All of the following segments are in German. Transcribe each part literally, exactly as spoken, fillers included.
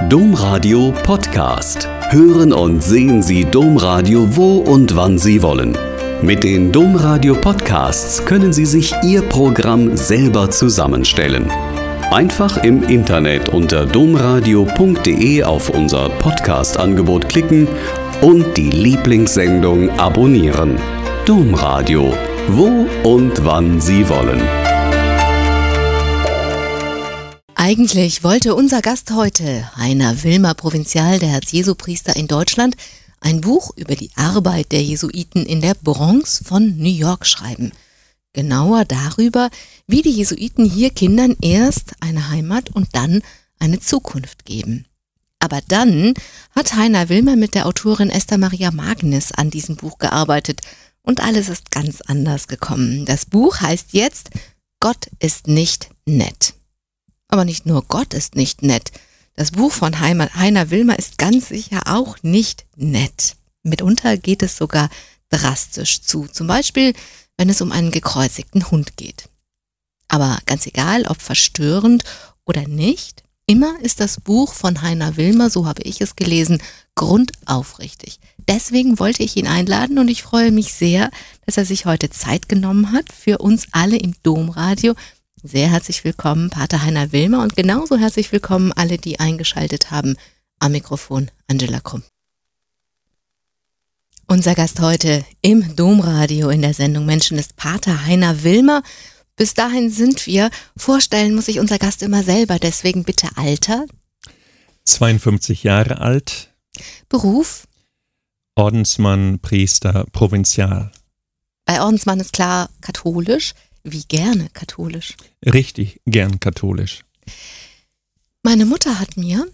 Domradio Podcast. Hören und sehen Sie Domradio wo und wann Sie wollen. Mit den Domradio Podcasts können Sie sich Ihr Programm selber zusammenstellen. Einfach im Internet unter domradio punkt de auf unser Podcast-Angebot klicken und die Lieblingssendung abonnieren. Domradio, wo und wann Sie wollen. Eigentlich wollte unser Gast heute, Heiner Wilmer, Provinzial der Herz-Jesu-Priester in Deutschland, ein Buch über die Arbeit der Jesuiten in der Bronx von New York schreiben. Genauer darüber, wie die Jesuiten hier Kindern erst eine Heimat und dann eine Zukunft geben. Aber dann hat Heiner Wilmer mit der Autorin Esther Maria Magnis an diesem Buch gearbeitet und alles ist ganz anders gekommen. Das Buch heißt jetzt Gott ist nicht nett. Aber nicht nur Gott ist nicht nett. Das Buch von Heiner Wilmer ist ganz sicher auch nicht nett. Mitunter geht es sogar drastisch zu. Zum Beispiel, wenn es um einen gekreuzigten Hund geht. Aber ganz egal, ob verstörend oder nicht, immer ist das Buch von Heiner Wilmer, so habe ich es gelesen, grundaufrichtig. Deswegen wollte ich ihn einladen und ich freue mich sehr, dass er sich heute Zeit genommen hat für uns alle im Domradio. Sehr herzlich willkommen, Pater Heiner Wilmer, und genauso herzlich willkommen alle, die eingeschaltet haben. Am Mikrofon Angela Krumm. Unser Gast heute im Domradio in der Sendung Menschen ist Pater Heiner Wilmer. Bis dahin sind wir. Vorstellen muss sich unser Gast immer selber, deswegen bitte Alter. zweiundfünfzig Jahre alt. Beruf? Ordensmann, Priester, Provinzial. Bei Ordensmann ist klar katholisch. Wie gerne katholisch? Richtig gern katholisch. Meine Mutter hat mir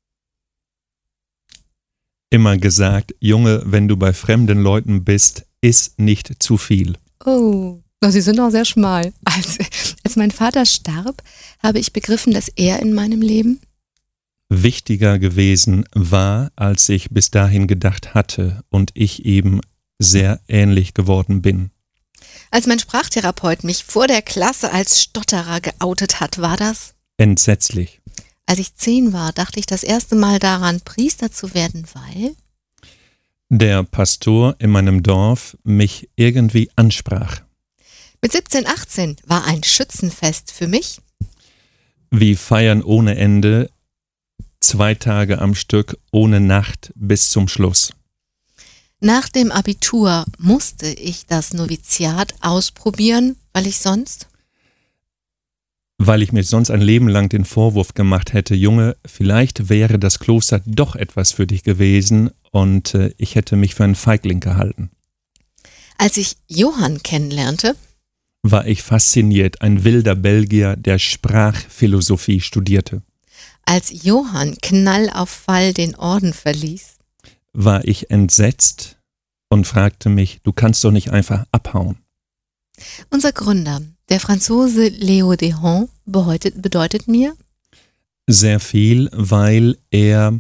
immer gesagt, Junge, wenn du bei fremden Leuten bist, iss nicht zu viel. Oh, Sie sind auch sehr schmal. Als, als mein Vater starb, habe ich begriffen, dass er in meinem Leben wichtiger gewesen war, als ich bis dahin gedacht hatte und ich eben sehr ähnlich geworden bin. Als mein Sprachtherapeut mich vor der Klasse als Stotterer geoutet hat, war das entsetzlich. Als ich zehn war, dachte ich das erste Mal daran, Priester zu werden, weil der Pastor in meinem Dorf mich irgendwie ansprach. Mit siebzehn, achtzehn war ein Schützenfest für mich wie Feiern ohne Ende, zwei Tage am Stück, ohne Nacht bis zum Schluss. Nach dem Abitur musste ich das Noviziat ausprobieren, weil ich sonst Weil ich mir sonst ein Leben lang den Vorwurf gemacht hätte, Junge, vielleicht wäre das Kloster doch etwas für dich gewesen und äh, ich hätte mich für einen Feigling gehalten. Als ich Johann kennenlernte, war ich fasziniert, ein wilder Belgier, der Sprachphilosophie studierte. Als Johann Knall auf Fall den Orden verließ, war ich entsetzt und fragte mich, du kannst doch nicht einfach abhauen. Unser Gründer, der Franzose Leo Dehaene, bedeutet, bedeutet mir sehr viel, weil er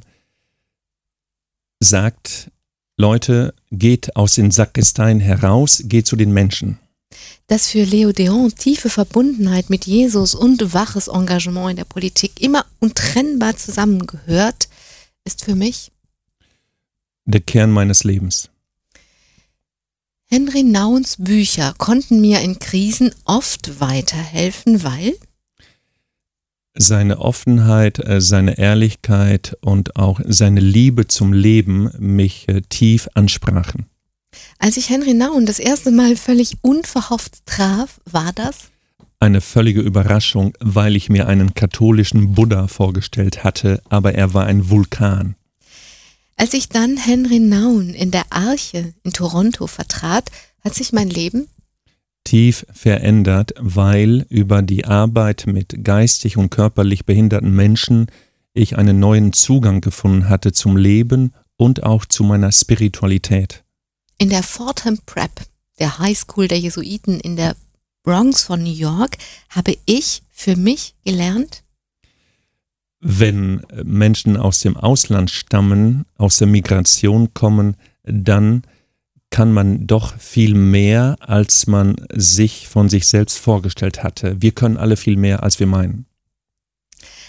sagt, Leute, geht aus den Sakristeien heraus, geht zu den Menschen. Dass für Leo Dehaene tiefe Verbundenheit mit Jesus und waches Engagement in der Politik immer untrennbar zusammengehört, ist für mich der Kern meines Lebens. Henry Nouwens Bücher konnten mir in Krisen oft weiterhelfen, weil seine Offenheit, seine Ehrlichkeit und auch seine Liebe zum Leben mich tief ansprachen. Als ich Henry Nouwen das erste Mal völlig unverhofft traf, war das eine völlige Überraschung, weil ich mir einen katholischen Buddha vorgestellt hatte, aber er war ein Vulkan. Als ich dann Henry Nouwen in der Arche in Toronto vertrat, hat sich mein Leben tief verändert, weil über die Arbeit mit geistig und körperlich behinderten Menschen ich einen neuen Zugang gefunden hatte zum Leben und auch zu meiner Spiritualität. In der Fordham Prep, der High School der Jesuiten in der Bronx von New York, habe ich für mich gelernt, wenn Menschen aus dem Ausland stammen, aus der Migration kommen, dann kann man doch viel mehr, als man sich von sich selbst vorgestellt hatte. Wir können alle viel mehr, als wir meinen.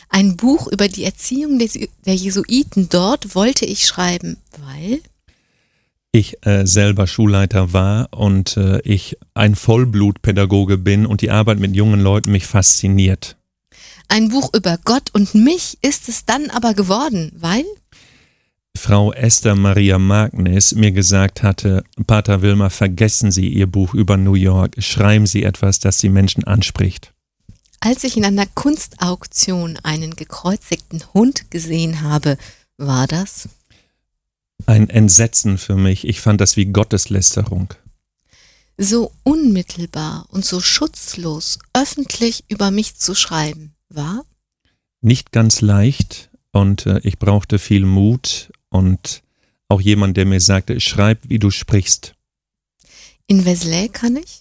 Ein Buch über die Erziehung des, der Jesuiten dort wollte ich schreiben, weil ich äh, selber Schulleiter war und äh, ich ein Vollblutpädagoge bin und die Arbeit mit jungen Leuten mich fasziniert. Ein Buch über Gott und mich ist es dann aber geworden, weil Frau Esther Maria Magnis mir gesagt hatte, Pater Wilmer, vergessen Sie Ihr Buch über New York, schreiben Sie etwas, das die Menschen anspricht. Als ich in einer Kunstauktion einen gekreuzigten Hund gesehen habe, war das ein Entsetzen für mich. Ich fand das wie Gotteslästerung. So unmittelbar und so schutzlos öffentlich über mich zu schreiben, war nicht ganz leicht und äh, ich brauchte viel Mut und auch jemand, der mir sagte, schreib, wie du sprichst. In Wesley kann ich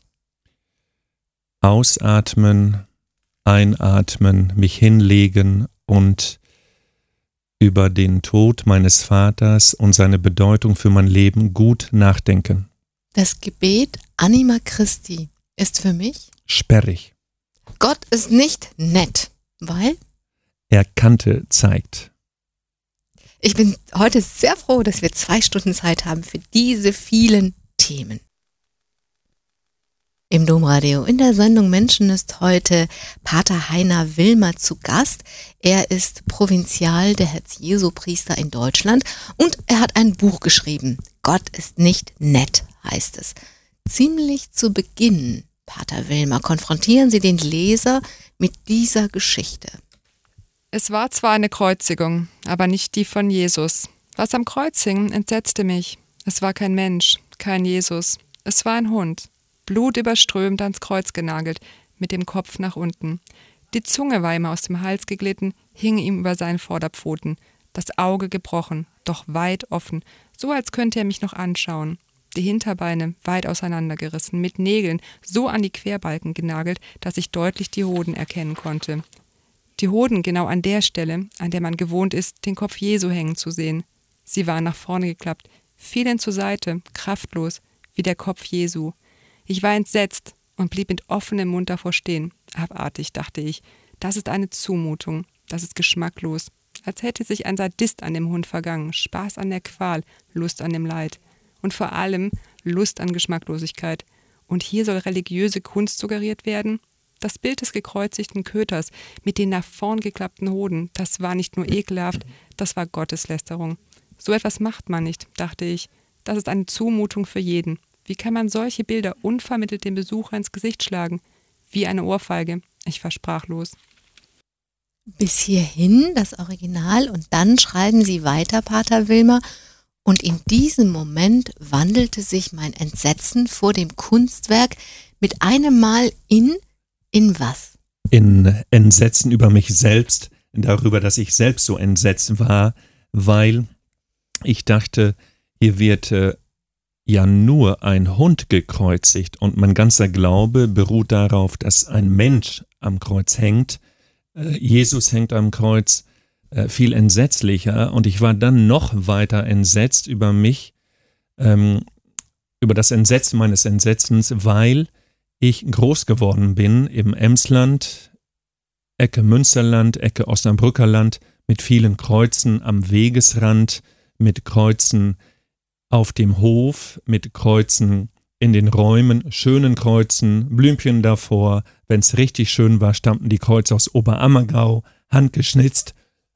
ausatmen, einatmen, mich hinlegen und über den Tod meines Vaters und seine Bedeutung für mein Leben gut nachdenken. Das Gebet Anima Christi ist für mich sperrig. Gott ist nicht nett, weil er Kante zeigt. Ich bin heute sehr froh, dass wir zwei Stunden Zeit haben für diese vielen Themen. Im Domradio in der Sendung Menschen ist heute Pater Heiner Wilmer zu Gast. Er ist Provinzial der Herz-Jesu-Priester in Deutschland und er hat ein Buch geschrieben. Gott ist nicht nett, heißt es. Ziemlich zu Beginn, Pater Wilmer, konfrontieren Sie den Leser mit dieser Geschichte. Es war zwar eine Kreuzigung, aber nicht die von Jesus. Was am Kreuz hing, entsetzte mich. Es war kein Mensch, kein Jesus. Es war ein Hund. Blutüberströmt ans Kreuz genagelt, mit dem Kopf nach unten. Die Zunge war ihm aus dem Hals geglitten, hing ihm über seinen Vorderpfoten. Das Auge gebrochen, doch weit offen, so als könnte er mich noch anschauen. Die Hinterbeine weit auseinandergerissen, mit Nägeln so an die Querbalken genagelt, dass ich deutlich die Hoden erkennen konnte. Die Hoden genau an der Stelle, an der man gewohnt ist, den Kopf Jesu hängen zu sehen. Sie waren nach vorne geklappt, fielen zur Seite, kraftlos, wie der Kopf Jesu. Ich war entsetzt und blieb mit offenem Mund davor stehen. Abartig, dachte ich. Das ist eine Zumutung. Das ist geschmacklos. Als hätte sich ein Sadist an dem Hund vergangen. Spaß an der Qual, Lust an dem Leid. Und vor allem Lust an Geschmacklosigkeit. Und hier soll religiöse Kunst suggeriert werden? Das Bild des gekreuzigten Köters mit den nach vorn geklappten Hoden, das war nicht nur ekelhaft, das war Gotteslästerung. So etwas macht man nicht, dachte ich. Das ist eine Zumutung für jeden. Wie kann man solche Bilder unvermittelt dem Besucher ins Gesicht schlagen? Wie eine Ohrfeige. Ich war sprachlos. Bis hierhin das Original und dann schreiben Sie weiter, Pater Wilmer. Und in diesem Moment wandelte sich mein Entsetzen vor dem Kunstwerk mit einem Mal in, in was? In Entsetzen über mich selbst, darüber, dass ich selbst so entsetzt war, weil ich dachte, hier wird äh, ja nur ein Hund gekreuzigt und mein ganzer Glaube beruht darauf, dass ein Mensch am Kreuz hängt. Äh, Jesus hängt am Kreuz, äh, viel entsetzlicher, und ich war dann noch weiter entsetzt über mich, ähm, über das Entsetzen meines Entsetzens, weil ich groß geworden bin im Emsland, Ecke Münsterland, Ecke Osnabrücker Land, mit vielen Kreuzen am Wegesrand, mit Kreuzen auf dem Hof, mit Kreuzen in den Räumen, schönen Kreuzen, Blümchen davor. Wenn es richtig schön war, stammten die Kreuze aus Oberammergau, handgeschnitzt.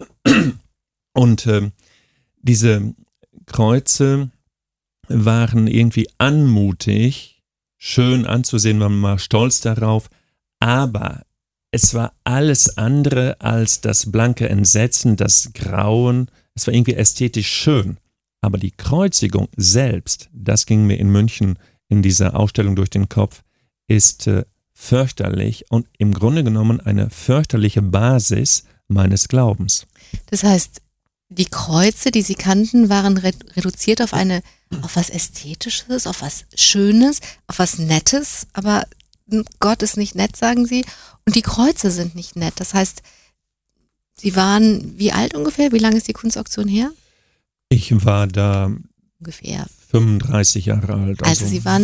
Und äh, diese Kreuze waren irgendwie anmutig, schön anzusehen, man war stolz darauf, aber es war alles andere als das blanke Entsetzen, das Grauen. Es war irgendwie ästhetisch schön. Aber die Kreuzigung selbst, das ging mir in München in dieser Ausstellung durch den Kopf, ist äh, fürchterlich und im Grunde genommen eine fürchterliche Basis meines Glaubens. Das heißt, die Kreuze, die Sie kannten, waren re- reduziert auf eine, auf was Ästhetisches, auf was Schönes, auf was Nettes, aber Gott ist nicht nett, sagen Sie, und die Kreuze sind nicht nett. Das heißt, Sie waren wie alt ungefähr? Wie lange ist die Kunstauktion her? Ich war da Ungefähr fünfunddreißig Jahre alt. Also, also Sie waren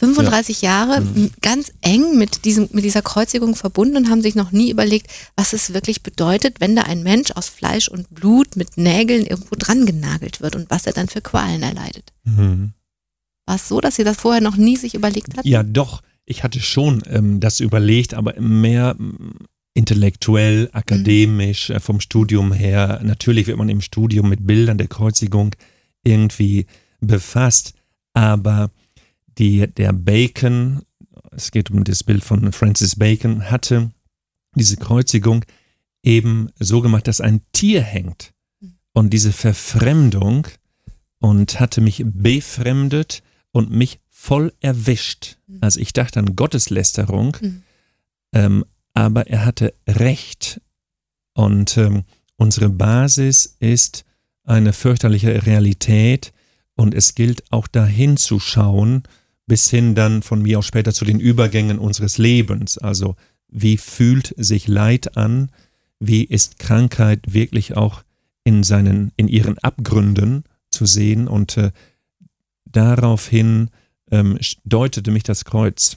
fünfunddreißig ja. Jahre mhm. ganz eng mit diesem, mit dieser Kreuzigung verbunden und haben sich noch nie überlegt, was es wirklich bedeutet, wenn da ein Mensch aus Fleisch und Blut mit Nägeln irgendwo dran genagelt wird und was er dann für Qualen erleidet. Mhm. War es so, dass Sie das vorher noch nie sich überlegt hatten? Ja, doch. Ich hatte schon ähm, das überlegt, aber mehr intellektuell, akademisch, mhm. äh, vom Studium her. Natürlich wird man im Studium mit Bildern der Kreuzigung irgendwie befasst, aber die, der Bacon, es geht um das Bild von Francis Bacon, hatte diese Kreuzigung eben so gemacht, dass ein Tier hängt. Und diese Verfremdung und hatte mich befremdet und mich voll erwischt. Also ich dachte an Gotteslästerung, mhm. ähm, aber er hatte recht. Und ähm, unsere Basis ist eine fürchterliche Realität und es gilt auch dahin zu schauen, bis hin dann von mir aus später zu den Übergängen unseres Lebens. Also wie fühlt sich Leid an? Wie ist Krankheit wirklich auch in seinen, in ihren Abgründen zu sehen? Und äh, daraufhin ähm, deutete mich das Kreuz.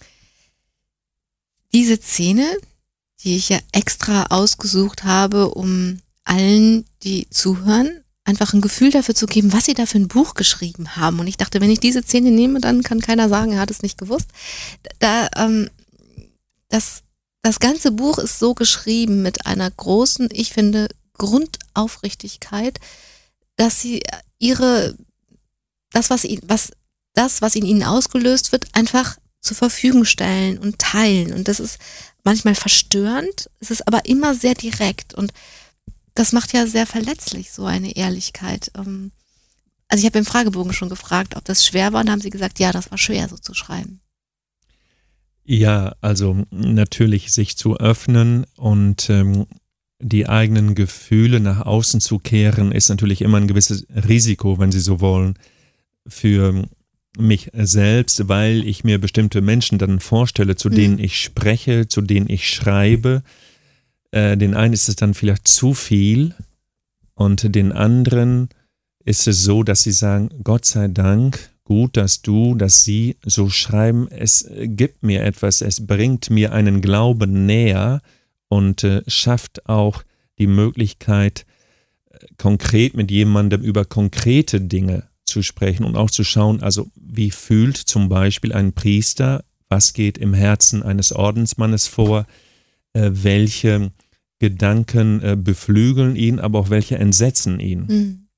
Diese Szene, die ich ja extra ausgesucht habe, um allen, die zuhören, einfach ein Gefühl dafür zu geben, was sie da für ein Buch geschrieben haben. Und ich dachte, wenn ich diese Szene nehme, dann kann keiner sagen, er hat es nicht gewusst. Da, ähm, das, das ganze Buch ist so geschrieben mit einer großen, ich finde, Grundaufrichtigkeit, dass sie ihre, das, was, was, das, was in ihnen ausgelöst wird, einfach zur Verfügung stellen und teilen. Und das ist manchmal verstörend, es ist aber immer sehr direkt und das macht ja sehr verletzlich, so eine Ehrlichkeit. Also ich habe im Fragebogen schon gefragt, ob das schwer war und haben sie gesagt, ja, das war schwer, so zu schreiben. Ja, also natürlich sich zu öffnen und ähm, die eigenen Gefühle nach außen zu kehren, ist natürlich immer ein gewisses Risiko, wenn Sie so wollen, für mich selbst, weil ich mir bestimmte Menschen dann vorstelle, zu mhm. denen ich spreche, zu denen ich schreibe. Den einen ist es dann vielleicht zu viel und den anderen ist es so, dass sie sagen, Gott sei Dank, gut, dass du, dass sie so schreiben, es gibt mir etwas, es bringt mir einen Glauben näher und äh, schafft auch die Möglichkeit, konkret mit jemandem über konkrete Dinge zu sprechen und auch zu schauen, also wie fühlt zum Beispiel ein Priester, was geht im Herzen eines Ordensmannes vor, äh, welche Gedanken äh, beflügeln ihn, aber auch welche entsetzen ihn. Mhm.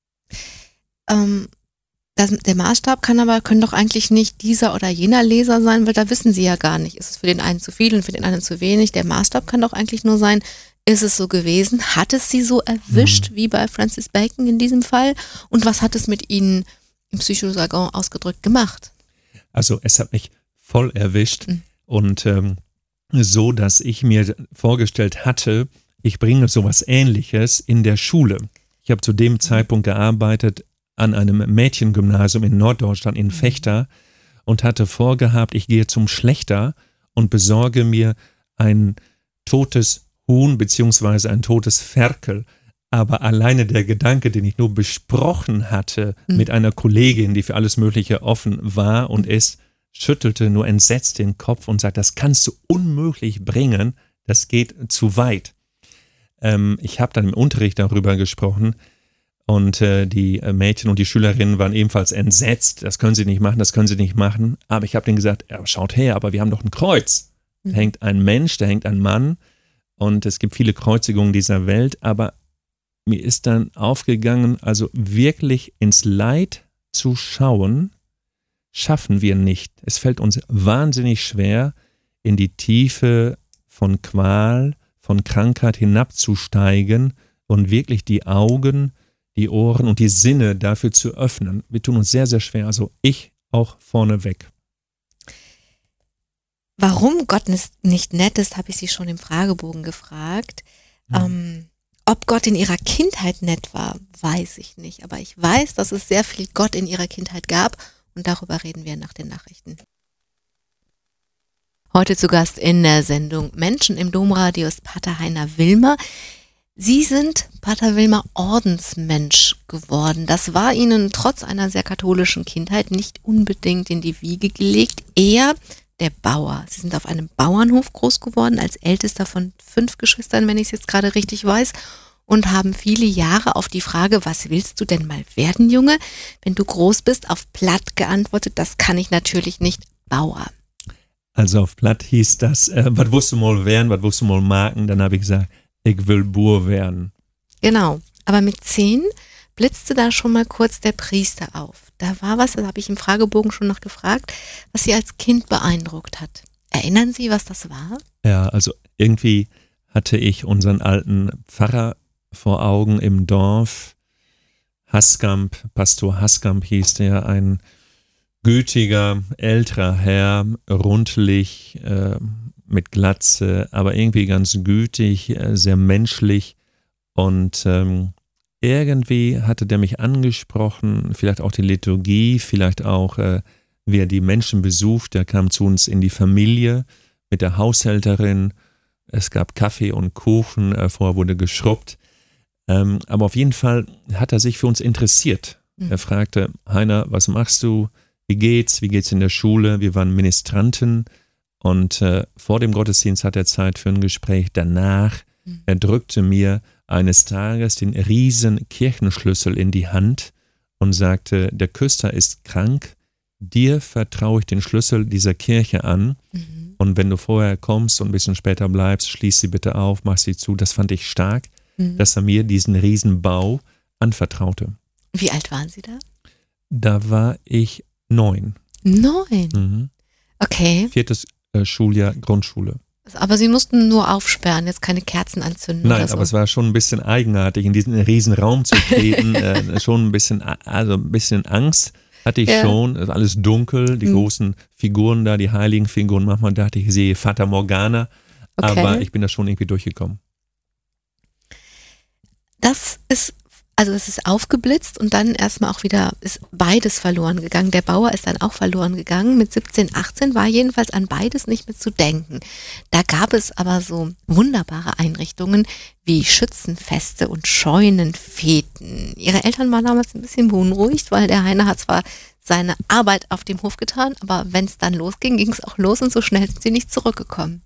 Ähm, das, der Maßstab kann aber, können doch eigentlich nicht dieser oder jener Leser sein, weil da wissen sie ja gar nicht, ist es für den einen zu viel und für den anderen zu wenig. Der Maßstab kann doch eigentlich nur sein, ist es so gewesen, hat es sie so erwischt, mhm. wie bei Francis Bacon in diesem Fall und was hat es mit ihnen im Psychojargon ausgedrückt gemacht? Also es hat mich voll erwischt mhm. und ähm, so, dass ich mir vorgestellt hatte, ich bringe sowas Ähnliches in der Schule. Ich habe zu dem Zeitpunkt gearbeitet an einem Mädchengymnasium in Norddeutschland in Vechta und hatte vorgehabt, ich gehe zum Schlächter und besorge mir ein totes Huhn beziehungsweise ein totes Ferkel. Aber alleine der Gedanke, den ich nur besprochen hatte mhm. mit einer Kollegin, die für alles Mögliche offen war und ist, schüttelte nur entsetzt den Kopf und sagte, das kannst du unmöglich bringen, das geht zu weit. Ähm, ich habe dann im Unterricht darüber gesprochen und äh, die Mädchen und die Schülerinnen waren ebenfalls entsetzt, das können sie nicht machen, das können sie nicht machen, aber ich habe denen gesagt, ja, schaut her, aber wir haben doch ein Kreuz. Mhm. Da hängt ein Mensch, da hängt ein Mann und es gibt viele Kreuzigungen dieser Welt, aber mir ist dann aufgegangen, also wirklich ins Leid zu schauen, schaffen wir nicht. Es fällt uns wahnsinnig schwer, in die Tiefe von Qual, von Krankheit hinabzusteigen und wirklich die Augen, die Ohren und die Sinne dafür zu öffnen. Wir tun uns sehr, sehr schwer, also ich auch vorneweg. Warum Gott nicht nett ist, habe ich Sie schon im Fragebogen gefragt. Ja. Ähm, ob Gott in Ihrer Kindheit nett war, weiß ich nicht. Aber ich weiß, dass es sehr viel Gott in Ihrer Kindheit gab und darüber reden wir nach den Nachrichten. Heute zu Gast in der Sendung Menschen im Domradio ist Pater Heiner Wilmer. Sie sind, Pater Wilmer, Ordensmensch geworden. Das war Ihnen trotz einer sehr katholischen Kindheit nicht unbedingt in die Wiege gelegt. Eher der Bauer. Sie sind auf einem Bauernhof groß geworden, als ältester von fünf Geschwistern, wenn ich es jetzt gerade richtig weiß, und haben viele Jahre auf die Frage, was willst du denn mal werden, Junge, wenn du groß bist, auf Platt geantwortet, das kann ich natürlich nicht, Bauer. Also auf Platt hieß das, äh, was willst du mal werden, was willst du mal machen? Dann habe ich gesagt, ich will Bur werden. Genau, aber mit zehn blitzte da schon mal kurz der Priester auf. Da war was, das habe ich im Fragebogen schon noch gefragt, was Sie als Kind beeindruckt hat. Erinnern Sie, was das war? Ja, also irgendwie hatte ich unseren alten Pfarrer vor Augen im Dorf. Haskamp, Pastor Haskamp hieß der, ein gütiger, älterer Herr, rundlich, äh, mit Glatze, aber irgendwie ganz gütig, äh, sehr menschlich. Und ähm, irgendwie hatte der mich angesprochen, vielleicht auch die Liturgie, vielleicht auch, äh, wie er die Menschen besucht. Er kam zu uns in die Familie mit der Haushälterin. Es gab Kaffee und Kuchen, äh, vorher wurde geschrubbt. Ähm, aber auf jeden Fall hat er sich für uns interessiert. Mhm. Er fragte, Heiner, was machst du? Wie geht's? Wie geht's in der Schule? Wir waren Ministranten und äh, vor dem Gottesdienst hat er Zeit für ein Gespräch. Danach, mhm. er drückte mir eines Tages den riesen Kirchenschlüssel in die Hand und sagte, der Küster ist krank, dir vertraue ich den Schlüssel dieser Kirche an mhm. und wenn du vorher kommst und ein bisschen später bleibst, schließ sie bitte auf, mach sie zu. Das fand ich stark, mhm. dass er mir diesen Riesenbau anvertraute. Wie alt waren Sie da? Da war ich neun. Neun? Mhm. Okay. Viertes äh, Schuljahr, Grundschule. Aber Sie mussten nur aufsperren, jetzt keine Kerzen anzünden. Nein, oder so. Aber es war schon ein bisschen eigenartig, in diesen riesen Raum zu treten. äh, schon ein bisschen, also ein bisschen Angst hatte ich ja. schon. Es war alles dunkel, die mhm. großen Figuren da, die heiligen Figuren. Manchmal dachte ich, ich sehe Fata Morgana, okay. aber ich bin da schon irgendwie durchgekommen. Das ist, also es ist aufgeblitzt und dann erstmal auch wieder ist beides verloren gegangen. Der Bauer ist dann auch verloren gegangen. Mit siebzehn, achtzehn war jedenfalls an beides nicht mehr zu denken. Da gab es aber so wunderbare Einrichtungen wie Schützenfeste und Scheunenfeten. Ihre Eltern waren damals ein bisschen beunruhigt, weil der Heiner hat zwar seine Arbeit auf dem Hof getan, aber wenn es dann losging, ging es auch los und so schnell sind sie nicht zurückgekommen.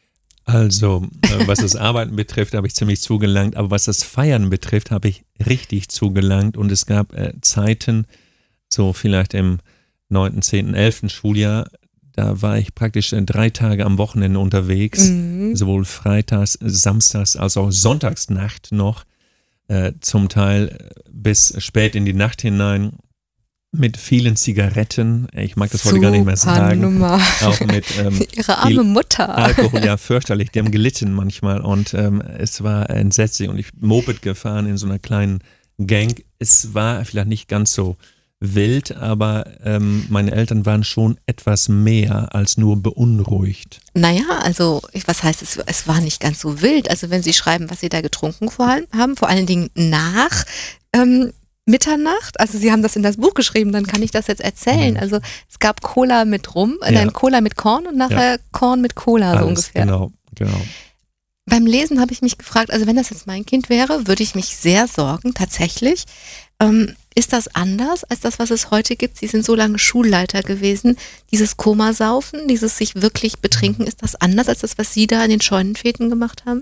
Also, äh, was das Arbeiten betrifft, habe ich ziemlich zugelangt, aber was das Feiern betrifft, habe ich richtig zugelangt und es gab äh, Zeiten, so vielleicht im neunten, zehnten, elften Schuljahr, da war ich praktisch äh, drei Tage am Wochenende unterwegs, mhm. sowohl freitags, samstags als auch sonntagsnacht noch, äh, zum Teil bis spät in die Nacht hinein. Mit vielen Zigaretten, ich mag das Super heute gar nicht mehr sagen, Nummer. Auch mit ähm, Ihre arme Mutter. Alkohol, ja fürchterlich, die haben gelitten manchmal und ähm, es war entsetzlich und ich Moped gefahren in so einer kleinen Gang. Es war vielleicht nicht ganz so wild, aber ähm, meine Eltern waren schon etwas mehr als nur beunruhigt. Naja, also was heißt es, es war nicht ganz so wild, also wenn Sie schreiben, was Sie da getrunken haben, vor allen Dingen nach ähm, Mitternacht, also Sie haben das in das Buch geschrieben, dann kann ich das jetzt erzählen. Mhm. Also es gab Cola mit Rum, äh, ja. nein, Cola mit Korn und nachher ja. Korn mit Cola, Alles, so ungefähr. Genau, genau. Beim Lesen habe ich mich gefragt, also wenn das jetzt mein Kind wäre, würde ich mich sehr sorgen, tatsächlich. Ähm, ist das anders als das, was es heute gibt? Sie sind so lange Schulleiter gewesen. Dieses Komasaufen, dieses sich wirklich betrinken, ist das anders als das, was Sie da in den Scheunenfeten gemacht haben?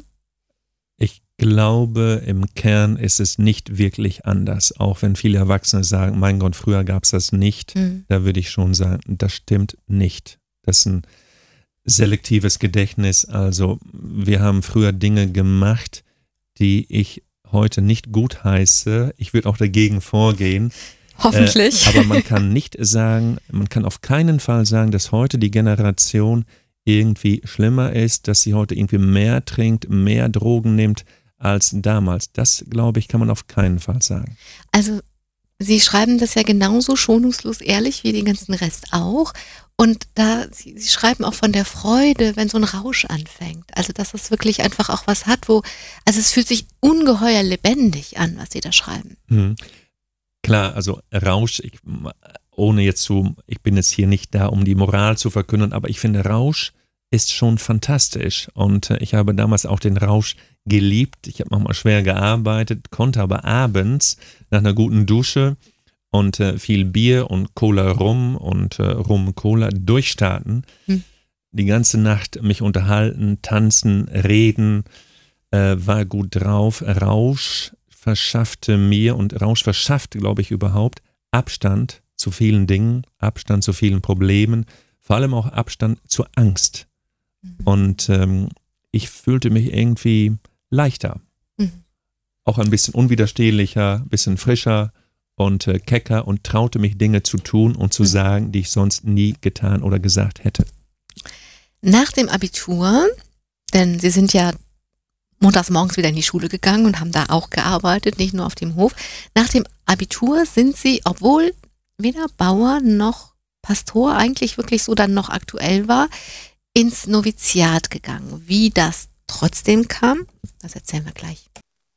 Ich glaube, im Kern ist es nicht wirklich anders, auch wenn viele Erwachsene sagen, mein Gott, früher gab es das nicht. Mhm. Da würde ich schon sagen, das stimmt nicht. Das ist ein selektives Gedächtnis. Also wir haben früher Dinge gemacht, die ich heute nicht gut heiße. Ich würde auch dagegen vorgehen. Hoffentlich. Äh, aber man kann nicht sagen, man kann auf keinen Fall sagen, dass heute die Generation irgendwie schlimmer ist, dass sie heute irgendwie mehr trinkt, mehr Drogen nimmt als damals. Das, glaube ich, kann man auf keinen Fall sagen. Also Sie schreiben das ja genauso schonungslos ehrlich wie den ganzen Rest auch. Und da Sie, Sie schreiben auch von der Freude, wenn so ein Rausch anfängt. Also dass es wirklich einfach auch was hat, wo, also es fühlt sich ungeheuer lebendig an, was Sie da schreiben. Mhm. Klar, also Rausch, ich, ohne jetzt zu, ich bin jetzt hier nicht da, um die Moral zu verkünden, aber ich finde, Rausch ist schon fantastisch. Und äh, ich habe damals auch den Rausch geliebt. Ich habe manchmal schwer gearbeitet, konnte aber abends nach einer guten Dusche und äh, viel Bier und Cola Rum und äh, Rum Cola durchstarten. Hm. Die ganze Nacht mich unterhalten, tanzen, reden, äh, war gut drauf. Rausch verschaffte mir und Rausch verschafft, glaube ich, überhaupt Abstand zu vielen Dingen, Abstand zu vielen Problemen, vor allem auch Abstand zur Angst. Mhm. Und ähm, ich fühlte mich irgendwie leichter, mhm. auch ein bisschen unwiderstehlicher, ein bisschen frischer und äh, kecker und traute mich Dinge zu tun und zu mhm. sagen, die ich sonst nie getan oder gesagt hätte. Nach dem Abitur, denn Sie sind ja montags morgens wieder in die Schule gegangen und haben da auch gearbeitet, nicht nur auf dem Hof. Nach dem Abitur sind Sie, obwohl weder Bauer noch Pastor eigentlich wirklich so dann noch aktuell war, ins Noviziat gegangen. Wie das trotzdem kam, das erzählen wir gleich.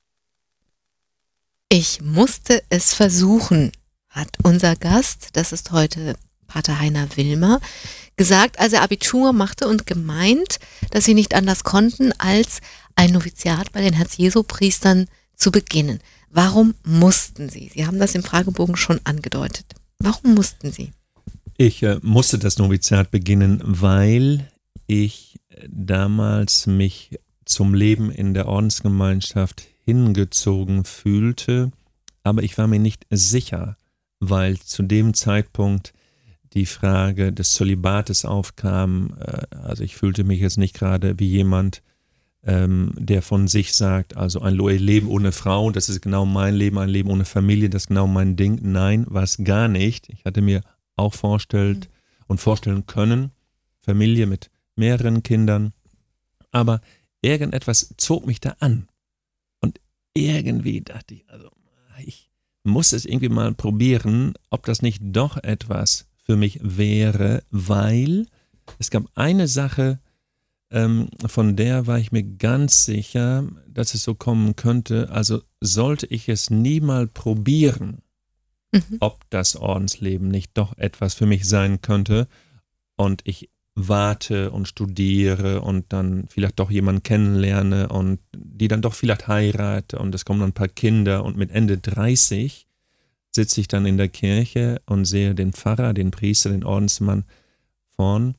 Ich musste es versuchen, hat unser Gast, das ist heute Pater Heiner Wilmer, gesagt, als er Abitur machte und gemeint, dass sie nicht anders konnten, als ein Noviziat bei den Herz-Jesu-Priestern zu beginnen. Warum mussten Sie? Sie haben das im Fragebogen schon angedeutet. Warum mussten Sie? Ich äh, musste das Noviziat beginnen, weil ich damals mich zum Leben in der Ordensgemeinschaft hingezogen fühlte, aber ich war mir nicht sicher, weil zu dem Zeitpunkt die Frage des Zölibates aufkam. Also ich fühlte mich jetzt nicht gerade wie jemand, ähm, der von sich sagt, also ein Leben ohne Frau, das ist genau mein Leben, ein Leben ohne Familie, das ist genau mein Ding. Nein, war es gar nicht. Ich hatte mir auch vorgestellt und vorstellen können, Familie mit mehreren Kindern, aber irgendetwas zog mich da an. Und irgendwie dachte ich, also ich muss es irgendwie mal probieren, ob das nicht doch etwas für mich wäre, weil es gab eine Sache, ähm, von der war ich mir ganz sicher, dass es so kommen könnte. Also sollte ich es nie mal probieren, mhm. ob das Ordensleben nicht doch etwas für mich sein könnte und ich warte und studiere und dann vielleicht doch jemanden kennenlerne und die dann doch vielleicht heirate und es kommen dann ein paar Kinder und mit Ende dreißig sitze ich dann in der Kirche und sehe den Pfarrer, den Priester, den Ordensmann vorn.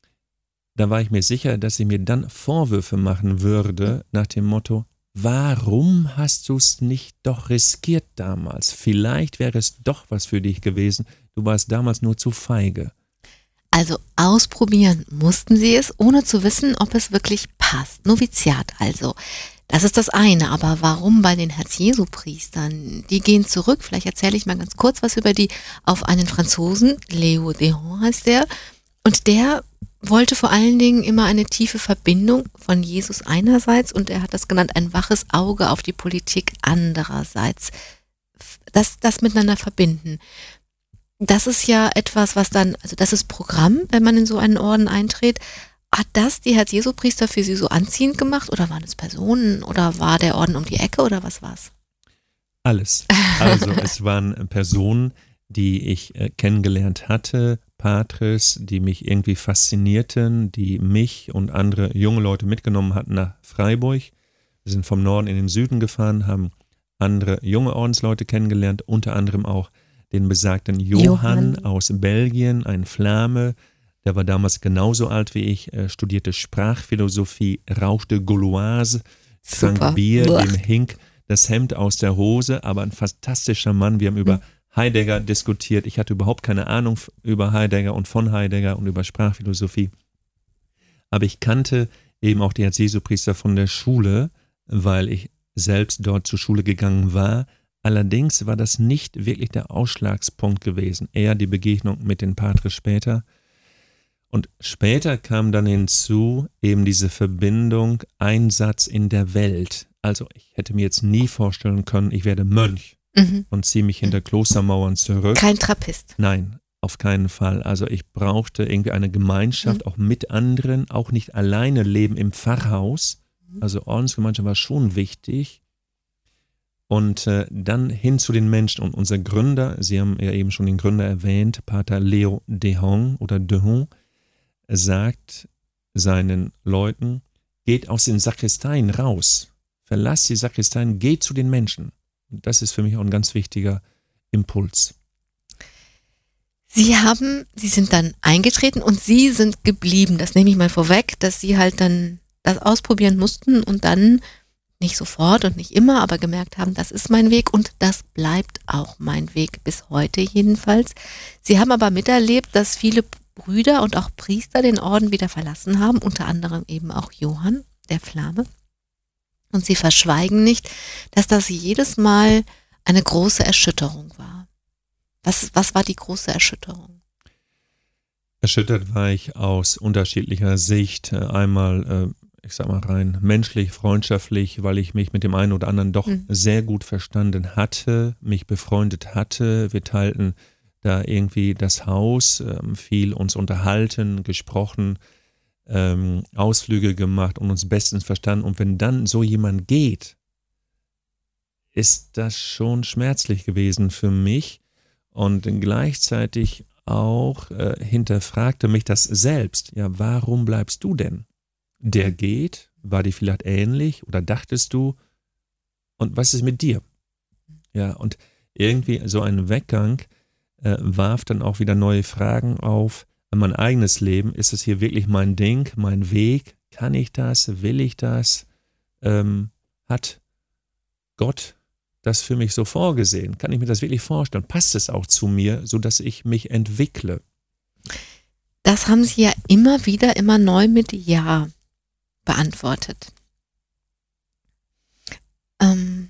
Da war ich mir sicher, dass ich mir dann Vorwürfe machen würde nach dem Motto, warum hast du es nicht doch riskiert damals? Vielleicht wäre es doch was für dich gewesen. Du warst damals nur zu feige. Also ausprobieren mussten Sie es, ohne zu wissen, ob es wirklich passt. Noviziat also. Das ist das eine, aber warum bei den Herz-Jesu-Priestern? Die gehen zurück, vielleicht erzähle ich mal ganz kurz was über die, auf einen Franzosen, Léo Déhon heißt der, und der wollte vor allen Dingen immer eine tiefe Verbindung von Jesus einerseits und er hat das genannt, ein waches Auge auf die Politik andererseits. Das, das miteinander verbinden. Das ist ja etwas, was dann, also das ist Programm, wenn man in so einen Orden eintritt. Hat das die Herz-Jesu-Priester für Sie so anziehend gemacht oder waren es Personen oder war der Orden um die Ecke oder was war's? Alles. Also es waren Personen, die ich äh, kennengelernt hatte, Patres, die mich irgendwie faszinierten, die mich und andere junge Leute mitgenommen hatten nach Freiburg. Wir sind vom Norden in den Süden gefahren, haben andere junge Ordensleute kennengelernt, unter anderem auch den besagten Johann, Johann. aus Belgien, ein Flame. Der war damals genauso alt wie ich, äh, studierte Sprachphilosophie, rauchte Gauloise, trank Bier, Boah. dem hing das Hemd aus der Hose, aber ein fantastischer Mann. Wir haben über Heidegger diskutiert. Ich hatte überhaupt keine Ahnung über Heidegger und von Heidegger und über Sprachphilosophie. Aber ich kannte eben auch die Herz-Jesu-Priester von der Schule, weil ich selbst dort zur Schule gegangen war. Allerdings war das nicht wirklich der Ausschlagspunkt gewesen, eher die Begegnung mit den Patres später. Und später kam dann hinzu eben diese Verbindung Einsatz in der Welt. Also ich hätte mir jetzt nie vorstellen können, ich werde Mönch mhm. und ziehe mich hinter Klostermauern zurück. Kein Trappist. Nein, auf keinen Fall. Also ich brauchte irgendwie eine Gemeinschaft, mhm. auch mit anderen, auch nicht alleine leben im Pfarrhaus. Also Ordensgemeinschaft war schon wichtig. Und äh, dann hin zu den Menschen. Und unser Gründer, Sie haben ja eben schon den Gründer erwähnt, Pater Léo Déhon oder Déhon, sagt, seinen Leuten, geht aus den Sakristeien raus, verlasst die Sakristeien, geht zu den Menschen. Und das ist für mich auch ein ganz wichtiger Impuls. Sie haben, Sie sind dann eingetreten und Sie sind geblieben. Das nehme ich mal vorweg, dass Sie halt dann das ausprobieren mussten und dann nicht sofort und nicht immer, aber gemerkt haben, das ist mein Weg und das bleibt auch mein Weg, bis heute jedenfalls. Sie haben aber miterlebt, dass viele Brüder und auch Priester den Orden wieder verlassen haben, unter anderem eben auch Johann, der Flamme. Und Sie verschweigen nicht, dass das jedes Mal eine große Erschütterung war. Was, was war die große Erschütterung? Erschüttert war ich aus unterschiedlicher Sicht. Einmal, ich sag mal rein menschlich, freundschaftlich, weil ich mich mit dem einen oder anderen doch mhm. sehr gut verstanden hatte, mich befreundet hatte. Wir teilten da irgendwie das Haus, viel uns unterhalten, gesprochen, ähm, Ausflüge gemacht und uns bestens verstanden. Und wenn dann so jemand geht, ist das schon schmerzlich gewesen für mich. Und gleichzeitig auch äh, hinterfragte mich das selbst. Ja, warum bleibst du denn? Der geht, war dir vielleicht ähnlich oder dachtest du? Und was ist mit dir? Ja, und irgendwie so ein Weggang äh, warf dann auch wieder neue Fragen auf an mein eigenes Leben. Ist es hier wirklich mein Ding, mein Weg? Kann ich das? Will ich das? Ähm, hat Gott das für mich so vorgesehen? Kann ich mir das wirklich vorstellen? Passt es auch zu mir, sodass ich mich entwickle? Das haben Sie ja immer wieder, immer neu mit Ja beantwortet. Ähm,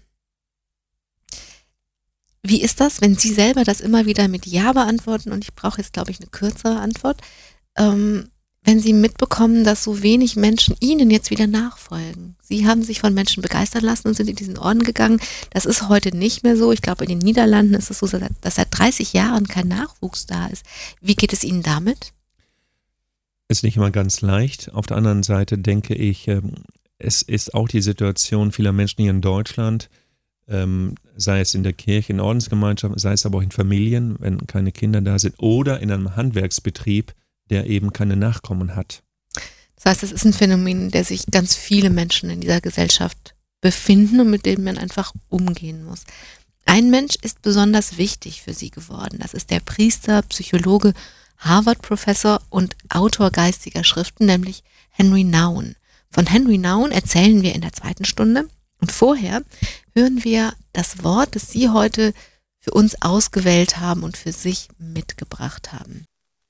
wie ist das, wenn Sie selber das immer wieder mit Ja beantworten? Und ich brauche jetzt, glaube ich, eine kürzere Antwort. Ähm, wenn Sie mitbekommen, dass so wenig Menschen Ihnen jetzt wieder nachfolgen. Sie haben sich von Menschen begeistern lassen und sind in diesen Orden gegangen. Das ist heute nicht mehr so. Ich glaube, in den Niederlanden ist es so, dass seit dreißig Jahren kein Nachwuchs da ist. Wie geht es Ihnen damit? Ist nicht immer ganz leicht. Auf der anderen Seite denke ich, es ist auch die Situation vieler Menschen hier in Deutschland, sei es in der Kirche, in Ordensgemeinschaften, sei es aber auch in Familien, wenn keine Kinder da sind, oder in einem Handwerksbetrieb, der eben keine Nachkommen hat. Das heißt, es ist ein Phänomen, der sich ganz viele Menschen in dieser Gesellschaft befinden und mit dem man einfach umgehen muss. Ein Mensch ist besonders wichtig für Sie geworden. Das ist der Priester, Psychologe, Harvard-Professor und Autor geistiger Schriften, nämlich Henry Nouwen. Von Henry Nouwen erzählen wir in der zweiten Stunde. Und vorher hören wir das Wort, das Sie heute für uns ausgewählt haben und für sich mitgebracht haben.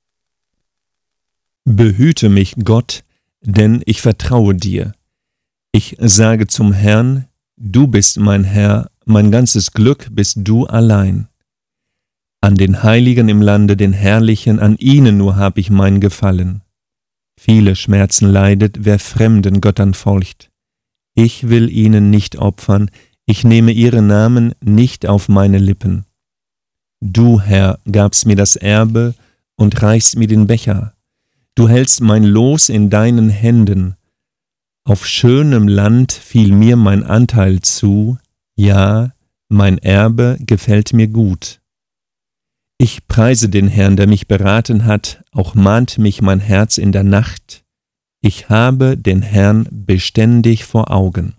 Behüte mich, Gott, denn ich vertraue dir. Ich sage zum Herrn, du bist mein Herr, mein ganzes Glück bist du allein. An den Heiligen im Lande, den Herrlichen, an ihnen nur hab ich mein Gefallen. Viele Schmerzen leidet, wer fremden Göttern folgt. Ich will ihnen nicht opfern, ich nehme ihre Namen nicht auf meine Lippen. Du, Herr, gabst mir das Erbe und reichst mir den Becher. Du hältst mein Los in deinen Händen. Auf schönem Land fiel mir mein Anteil zu, ja, mein Erbe gefällt mir gut. Ich preise den Herrn, der mich beraten hat, auch mahnt mich mein Herz in der Nacht. Ich habe den Herrn beständig vor Augen.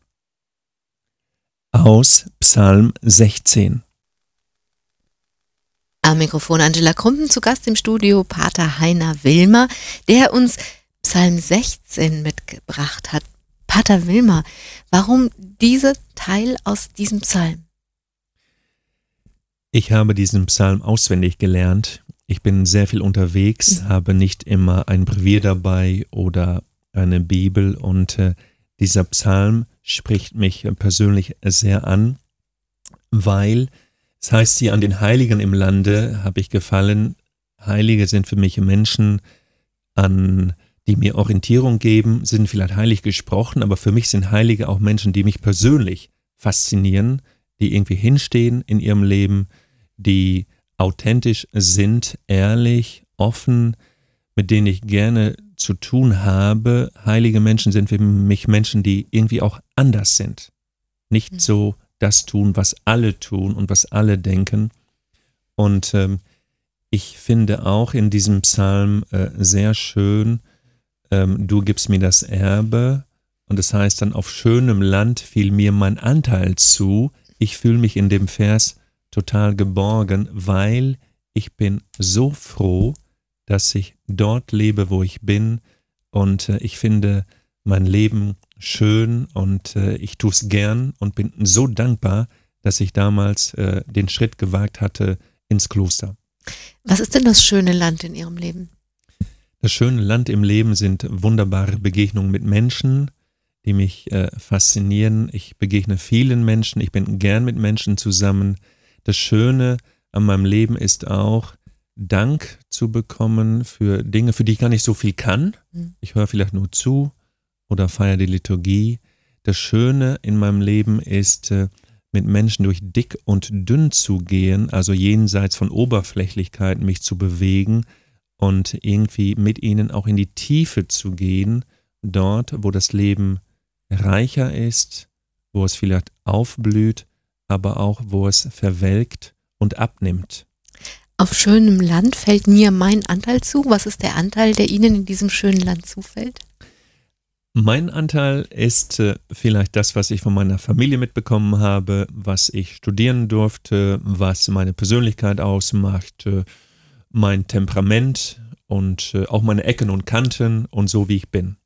Aus Psalm sechzehn. Am Mikrofon Angela Krumpen, zu Gast im Studio Pater Heiner Wilmer, der uns Psalm sechzehn mitgebracht hat. Pater Wilmer, warum dieser Teil aus diesem Psalm? Ich habe diesen Psalm auswendig gelernt. Ich bin sehr viel unterwegs, mhm. habe nicht immer ein Brevier dabei oder eine Bibel und äh, dieser Psalm spricht mich persönlich sehr an, weil es heißt hier, an den Heiligen im Lande habe ich gefallen. Heilige sind für mich Menschen, an die mir Orientierung geben, sind vielleicht heilig gesprochen, aber für mich sind Heilige auch Menschen, die mich persönlich faszinieren, die irgendwie hinstehen in ihrem Leben, die authentisch sind, ehrlich, offen, mit denen ich gerne zu tun habe. Heilige Menschen sind für mich Menschen, die irgendwie auch anders sind. Nicht so das tun, was alle tun und was alle denken. Und ähm, ich finde auch in diesem Psalm äh, sehr schön, ähm, du gibst mir das Erbe. Und das heißt dann, auf schönem Land fiel mir mein Anteil zu. Ich fühle mich in dem Vers total geborgen, weil ich bin so froh, dass ich dort lebe, wo ich bin. Und äh, ich finde mein Leben schön und äh, ich tue es gern und bin so dankbar, dass ich damals äh, den Schritt gewagt hatte ins Kloster. Was ist denn das schöne Land in Ihrem Leben? Das schöne Land im Leben sind wunderbare Begegnungen mit Menschen, die mich äh, faszinieren. Ich begegne vielen Menschen, ich bin gern mit Menschen zusammen. Das Schöne an meinem Leben ist auch, Dank zu bekommen für Dinge, für die ich gar nicht so viel kann. Ich höre vielleicht nur zu oder feiere die Liturgie. Das Schöne in meinem Leben ist, äh, mit Menschen durch dick und dünn zu gehen, also jenseits von Oberflächlichkeit mich zu bewegen und irgendwie mit ihnen auch in die Tiefe zu gehen, dort, wo das Leben reicher ist, wo es vielleicht aufblüht, aber auch, wo es verwelkt und abnimmt. Auf schönem Land fällt mir mein Anteil zu. Was ist der Anteil, der Ihnen in diesem schönen Land zufällt? Mein Anteil ist äh, vielleicht das, was ich von meiner Familie mitbekommen habe, was ich studieren durfte, was meine Persönlichkeit ausmacht, äh, mein Temperament und äh, auch meine Ecken und Kanten und so, wie ich bin.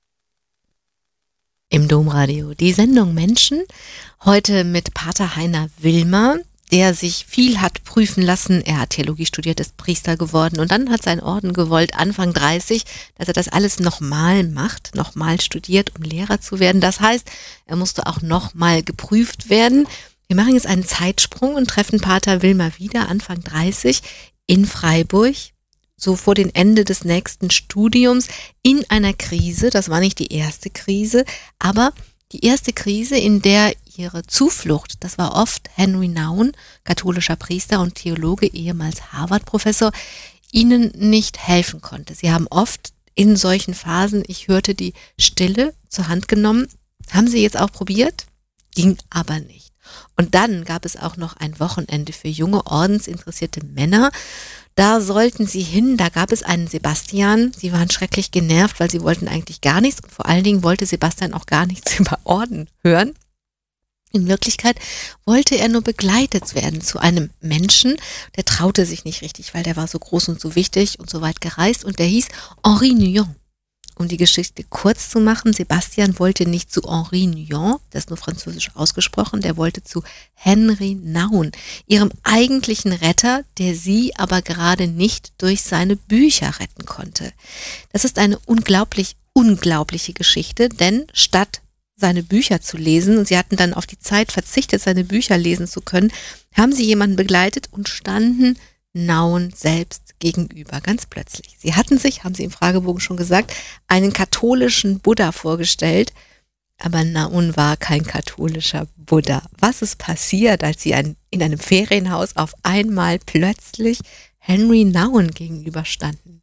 Im Domradio die Sendung Menschen, heute mit Pater Heiner Wilmer, der sich viel hat prüfen lassen. Er hat Theologie studiert, ist Priester geworden und dann hat sein Orden gewollt, Anfang dreißig, dass er das alles nochmal macht, nochmal studiert, um Lehrer zu werden. Das heißt, er musste auch nochmal geprüft werden. Wir machen jetzt einen Zeitsprung und treffen Pater Wilmer wieder, Anfang dreißig, in Freiburg, so vor dem Ende des nächsten Studiums, in einer Krise. Das war nicht die erste Krise, aber die erste Krise, in der ihre Zuflucht, das war oft Henry Nouwen, katholischer Priester und Theologe, ehemals Harvard-Professor, ihnen nicht helfen konnte. Sie haben oft in solchen Phasen, ich hörte die Stille, zur Hand genommen. Haben Sie jetzt auch probiert? Ging aber nicht. Und dann gab es auch noch ein Wochenende für junge, ordensinteressierte Männer. Da sollten sie hin, da gab es einen Sebastian. Sie waren schrecklich genervt, weil sie wollten eigentlich gar nichts. Und vor allen Dingen wollte Sebastian auch gar nichts über Orden hören. In Wirklichkeit wollte er nur begleitet werden zu einem Menschen, der traute sich nicht richtig, weil der war so groß und so wichtig und so weit gereist. Und der hieß Henri Nouwen. Um die Geschichte kurz zu machen, Sebastian wollte nicht zu Henri Nouwen, das ist nur französisch ausgesprochen, der wollte zu Henry Nouwen, ihrem eigentlichen Retter, der sie aber gerade nicht durch seine Bücher retten konnte. Das ist eine unglaublich, unglaubliche Geschichte, denn statt seine Bücher zu lesen, und sie hatten dann auf die Zeit verzichtet, seine Bücher lesen zu können, haben sie jemanden begleitet und standen Nouwen selbst gegenüber, ganz plötzlich. Sie hatten sich, haben sie im Fragebogen schon gesagt, einen katholischen Buddha vorgestellt, aber Nouwen war kein katholischer Buddha. Was ist passiert, als sie ein, in einem Ferienhaus auf einmal plötzlich Henry Nouwen gegenüberstanden?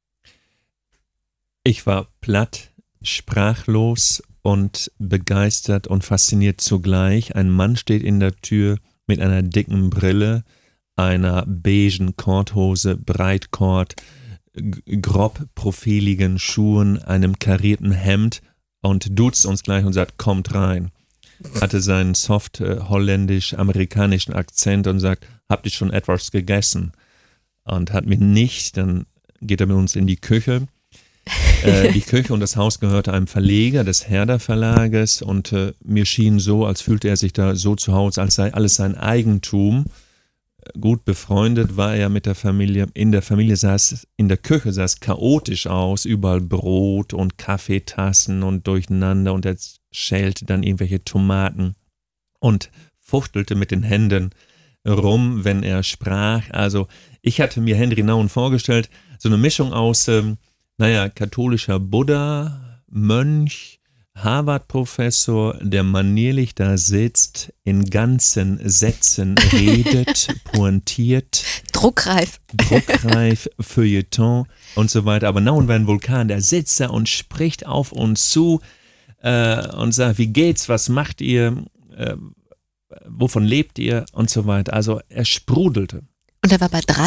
Ich war platt, sprachlos und begeistert und fasziniert zugleich. Ein Mann steht in der Tür mit einer dicken Brille, einer beigen Korthose, Breitkord, grob profiligen Schuhen, einem karierten Hemd und duzt uns gleich und sagt, kommt rein. Hatte seinen soft äh, holländisch-amerikanischen Akzent und sagt, habt ihr schon etwas gegessen? Und hat mir nicht, dann geht er mit uns in die Küche. Äh, die Küche und das Haus gehörte einem Verleger des Herder Verlages und äh, mir schien so, als fühlte er sich da so zu Hause, als sei alles sein Eigentum. Gut befreundet war er mit der Familie. In der Familie sah es, in der Küche sah es chaotisch aus, überall Brot und Kaffeetassen und durcheinander und er schälte dann irgendwelche Tomaten und fuchtelte mit den Händen rum, wenn er sprach. Also ich hatte mir Henry Nouwen vorgestellt, so eine Mischung aus, ähm, naja, katholischer Buddha, Mönch, Harvard-Professor, der manierlich da sitzt, in ganzen Sätzen redet, pointiert. Druckreif. Druckreif, Feuilleton und so weiter. Aber Nouwen war ein Vulkan, der sitzt da und spricht auf uns zu äh, und sagt, wie geht's, was macht ihr, äh, wovon lebt ihr und so weiter. Also er sprudelte. Und er war bei drei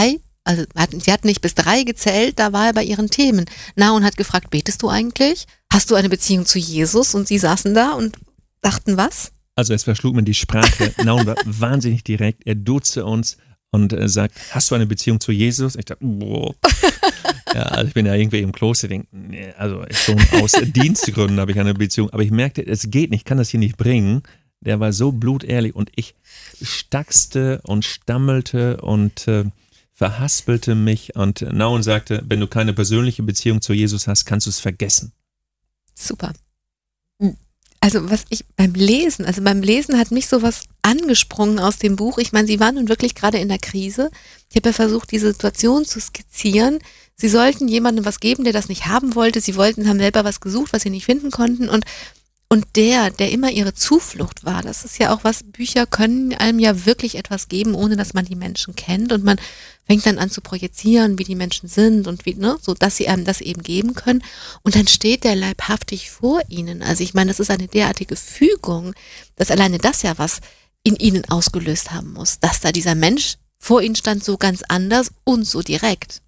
also sie hat nicht bis drei gezählt, da war er bei ihren Themen. Naun hat gefragt, betest du eigentlich? Hast du eine Beziehung zu Jesus? Und sie saßen da und dachten, was? Also es verschlug mir die Sprache. Naun war wahnsinnig direkt. Er duzte uns und äh, sagt, hast du eine Beziehung zu Jesus? Ich dachte, boah. Ja, also ich bin ja irgendwie im Kloster, denke, also schon aus Dienstgründen habe ich eine Beziehung. Aber ich merkte, es geht nicht, ich kann das hier nicht bringen. Der war so blutehrlich und ich stackste und stammelte und äh, verhaspelte mich. Und Naun sagte, wenn du keine persönliche Beziehung zu Jesus hast, kannst du es vergessen. Super. Also was ich beim Lesen, also beim Lesen hat mich sowas angesprungen aus dem Buch. Ich meine, sie waren nun wirklich gerade in der Krise. Ich habe ja versucht, die Situation zu skizzieren. Sie sollten jemandem was geben, der das nicht haben wollte. Sie wollten, haben selber was gesucht, was sie nicht finden konnten. Und, und der, der immer ihre Zuflucht war, das ist ja auch was, Bücher können einem ja wirklich etwas geben, ohne dass man die Menschen kennt. Und man fängt dann an zu projizieren, wie die Menschen sind und wie, ne, so dass sie einem das eben geben können. Und dann steht der leibhaftig vor ihnen. Also ich meine, das ist eine derartige Fügung, dass alleine das ja was in ihnen ausgelöst haben muss, dass da dieser Mensch vor ihnen stand, so ganz anders und so direkt.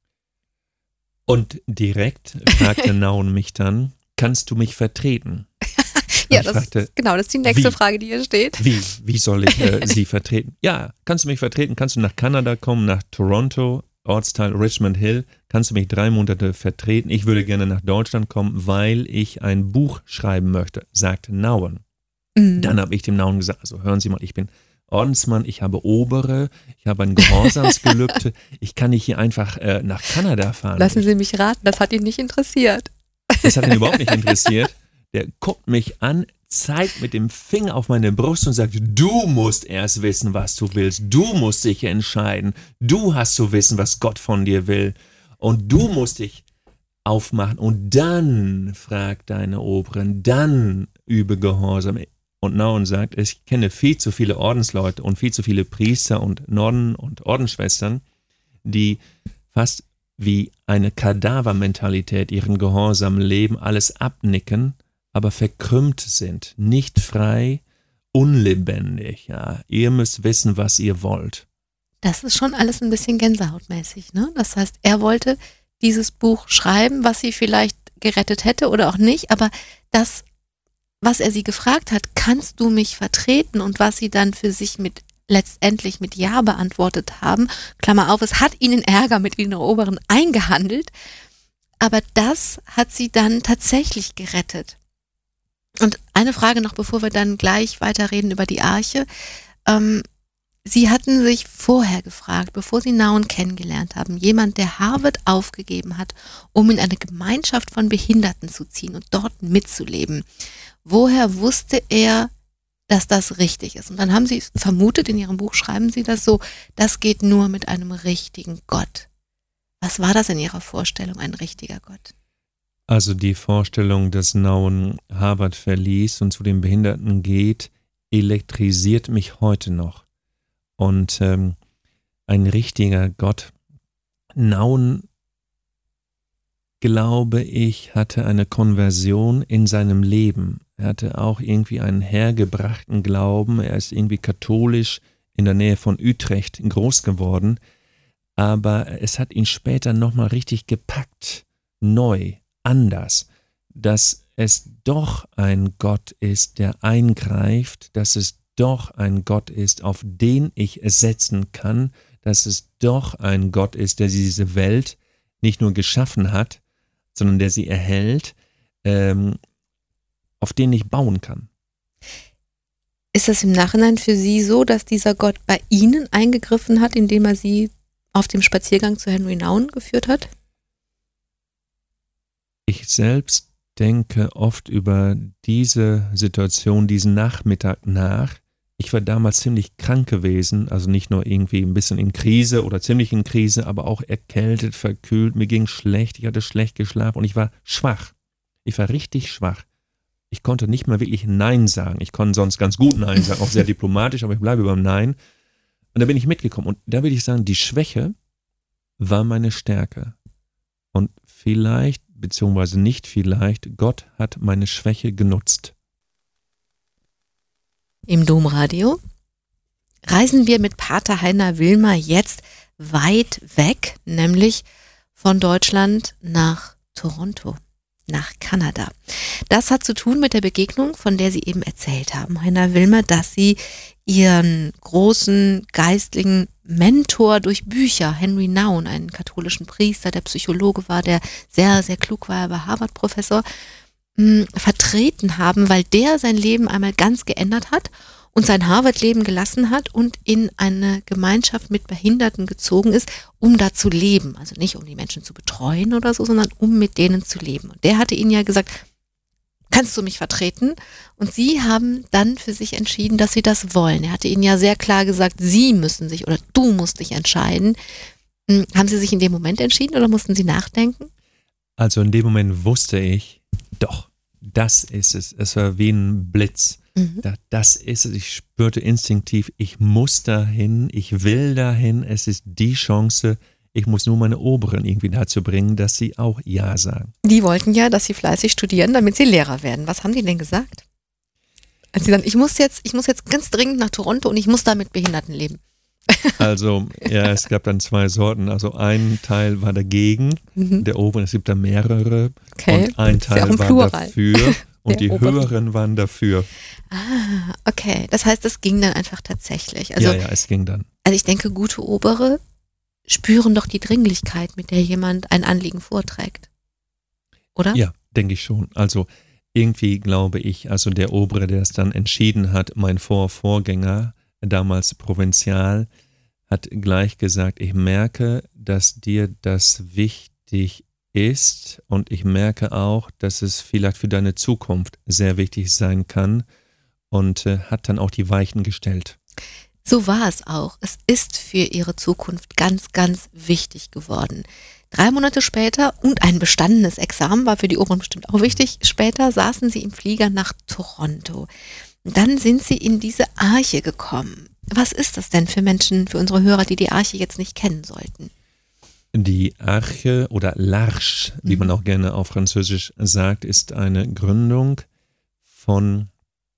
Und direkt fragte Naun mich dann, kannst du mich vertreten? Ja, das fragte, ist, genau, das ist die nächste wie? Frage, die hier steht. Wie? Wie soll ich äh, sie vertreten? Ja, kannst du mich vertreten? Kannst du nach Kanada kommen, nach Toronto, Ortsteil Richmond Hill? Kannst du mich drei Monate vertreten? Ich würde gerne nach Deutschland kommen, weil ich ein Buch schreiben möchte, sagte Naun. Mhm. Dann habe ich dem Naun gesagt, also hören Sie mal, ich bin Ordensmann, ich habe Obere, ich habe ein Gehorsamsgelübde, ich kann nicht hier einfach äh, nach Kanada fahren. Lassen Sie mich raten, das hat ihn nicht interessiert. Das hat ihn überhaupt nicht interessiert. Der guckt mich an, zeigt mit dem Finger auf meine Brust und sagt, du musst erst wissen, was du willst. Du musst dich entscheiden. Du hast zu wissen, was Gott von dir will. Und du musst dich aufmachen. Und dann frag deine Oberen, dann übe Gehorsam. Und Naun sagt, ich kenne viel zu viele Ordensleute und viel zu viele Priester und Nonnen und Ordensschwestern, die fast wie eine Kadavermentalität ihren Gehorsam leben, alles abnicken, aber verkrümmt sind, nicht frei, unlebendig. Ja, ihr müsst wissen, was ihr wollt. Das ist schon alles ein bisschen gänsehautmäßig, ne? Das heißt, er wollte dieses Buch schreiben, was sie vielleicht gerettet hätte oder auch nicht, aber das, was er sie gefragt hat, kannst du mich vertreten, und was sie dann für sich mit letztendlich mit Ja beantwortet haben, Klammer auf, es hat ihnen Ärger mit ihren Oberen eingehandelt, aber das hat sie dann tatsächlich gerettet. Und eine Frage noch, bevor wir dann gleich weiterreden über die Arche. Ähm, Sie hatten sich vorher gefragt, bevor Sie Naun kennengelernt haben, jemand, der Harvard aufgegeben hat, um in eine Gemeinschaft von Behinderten zu ziehen und dort mitzuleben. Woher wusste er, dass das richtig ist? Und dann haben Sie vermutet, in Ihrem Buch schreiben Sie das so, das geht nur mit einem richtigen Gott. Was war das in Ihrer Vorstellung, ein richtiger Gott? Also die Vorstellung, dass Naun Harvard verließ und zu den Behinderten geht, elektrisiert mich heute noch. Und ähm, ein richtiger Gott, Naun, glaube ich, hatte eine Konversion in seinem Leben. Er hatte auch irgendwie einen hergebrachten Glauben. Er ist irgendwie katholisch in der Nähe von Utrecht groß geworden. Aber es hat ihn später nochmal richtig gepackt, neu, anders, dass es doch ein Gott ist, der eingreift, dass es doch ein Gott ist, auf den ich es setzen kann, dass es doch ein Gott ist, der diese Welt nicht nur geschaffen hat, sondern der sie erhält, ähm, auf den ich bauen kann. Ist das im Nachhinein für Sie so, dass dieser Gott bei Ihnen eingegriffen hat, indem er Sie auf dem Spaziergang zu Henry Naun geführt hat? Ich selbst denke oft über diese Situation, diesen Nachmittag nach. Ich war damals ziemlich krank gewesen, also nicht nur irgendwie ein bisschen in Krise oder ziemlich in Krise, aber auch erkältet, verkühlt, mir ging schlecht, ich hatte schlecht geschlafen und ich war schwach. Ich war richtig schwach. Ich konnte nicht mal wirklich Nein sagen. Ich konnte sonst ganz gut Nein sagen, auch sehr diplomatisch, aber ich bleibe beim Nein. Und da bin ich mitgekommen. Und da würde ich sagen, die Schwäche war meine Stärke. Und vielleicht, beziehungsweise nicht vielleicht, Gott hat meine Schwäche genutzt. Im Domradio reisen wir mit Pater Heiner Wilmer jetzt weit weg, nämlich von Deutschland nach Toronto, nach Kanada. Das hat zu tun mit der Begegnung, von der Sie eben erzählt haben, Heiner Wilmer, dass Sie Ihren großen geistlichen Mentor durch Bücher, Henry Nouwen, einen katholischen Priester, der Psychologe war, der sehr, sehr klug war, er war Harvard-Professor, mh, vertreten haben, weil der sein Leben einmal ganz geändert hat und sein Harvard-Leben gelassen hat und in eine Gemeinschaft mit Behinderten gezogen ist, um da zu leben. Also nicht um die Menschen zu betreuen oder so, sondern um mit denen zu leben. Und der hatte ihnen ja gesagt, kannst du mich vertreten? Und sie haben dann für sich entschieden, dass sie das wollen. Er hatte ihnen ja sehr klar gesagt, sie müssen sich oder du musst dich entscheiden. Hm, haben sie sich in dem Moment entschieden oder mussten sie nachdenken? Also in dem Moment wusste ich, doch, das ist es. Es war wie ein Blitz. Mhm. Da, das ist es. Ich spürte instinktiv, ich muss dahin, ich will dahin. Es ist die Chance. Ich muss nur meine Oberen irgendwie dazu bringen, dass sie auch Ja sagen. Die wollten ja, dass sie fleißig studieren, damit sie Lehrer werden. Was haben die denn gesagt? Als sie dann, ich muss jetzt, ich muss jetzt ganz dringend nach Toronto und ich muss da mit Behinderten leben. Also, ja, es gab dann zwei Sorten. Also ein Teil war dagegen, mhm. der Oberen, es gibt da mehrere. Okay. Und ein Teil ein war Plural. Dafür und die Oberen. Höheren waren dafür. Ah, okay. Das heißt, es ging dann einfach tatsächlich. Also, ja, ja, es ging dann. Also ich denke, gute Obere spüren doch die Dringlichkeit, mit der jemand ein Anliegen vorträgt. Oder? Ja, denke ich schon. Also irgendwie glaube ich, also der Obere, der das dann entschieden hat, mein Vorvorgänger, damals Provinzial, hat gleich gesagt, ich merke, dass dir das wichtig ist und ich merke auch, dass es vielleicht für deine Zukunft sehr wichtig sein kann und äh, hat dann auch die Weichen gestellt. So war es auch. Es ist für ihre Zukunft ganz, ganz wichtig geworden. Drei Monate später und ein bestandenes Examen war für die Oberen bestimmt auch wichtig. Später saßen sie im Flieger nach Toronto. Dann sind sie in diese Arche gekommen. Was ist das denn für Menschen, für unsere Hörer, die die Arche jetzt nicht kennen sollten? Die Arche oder L'Arche, wie mhm. man auch gerne auf Französisch sagt, ist eine Gründung von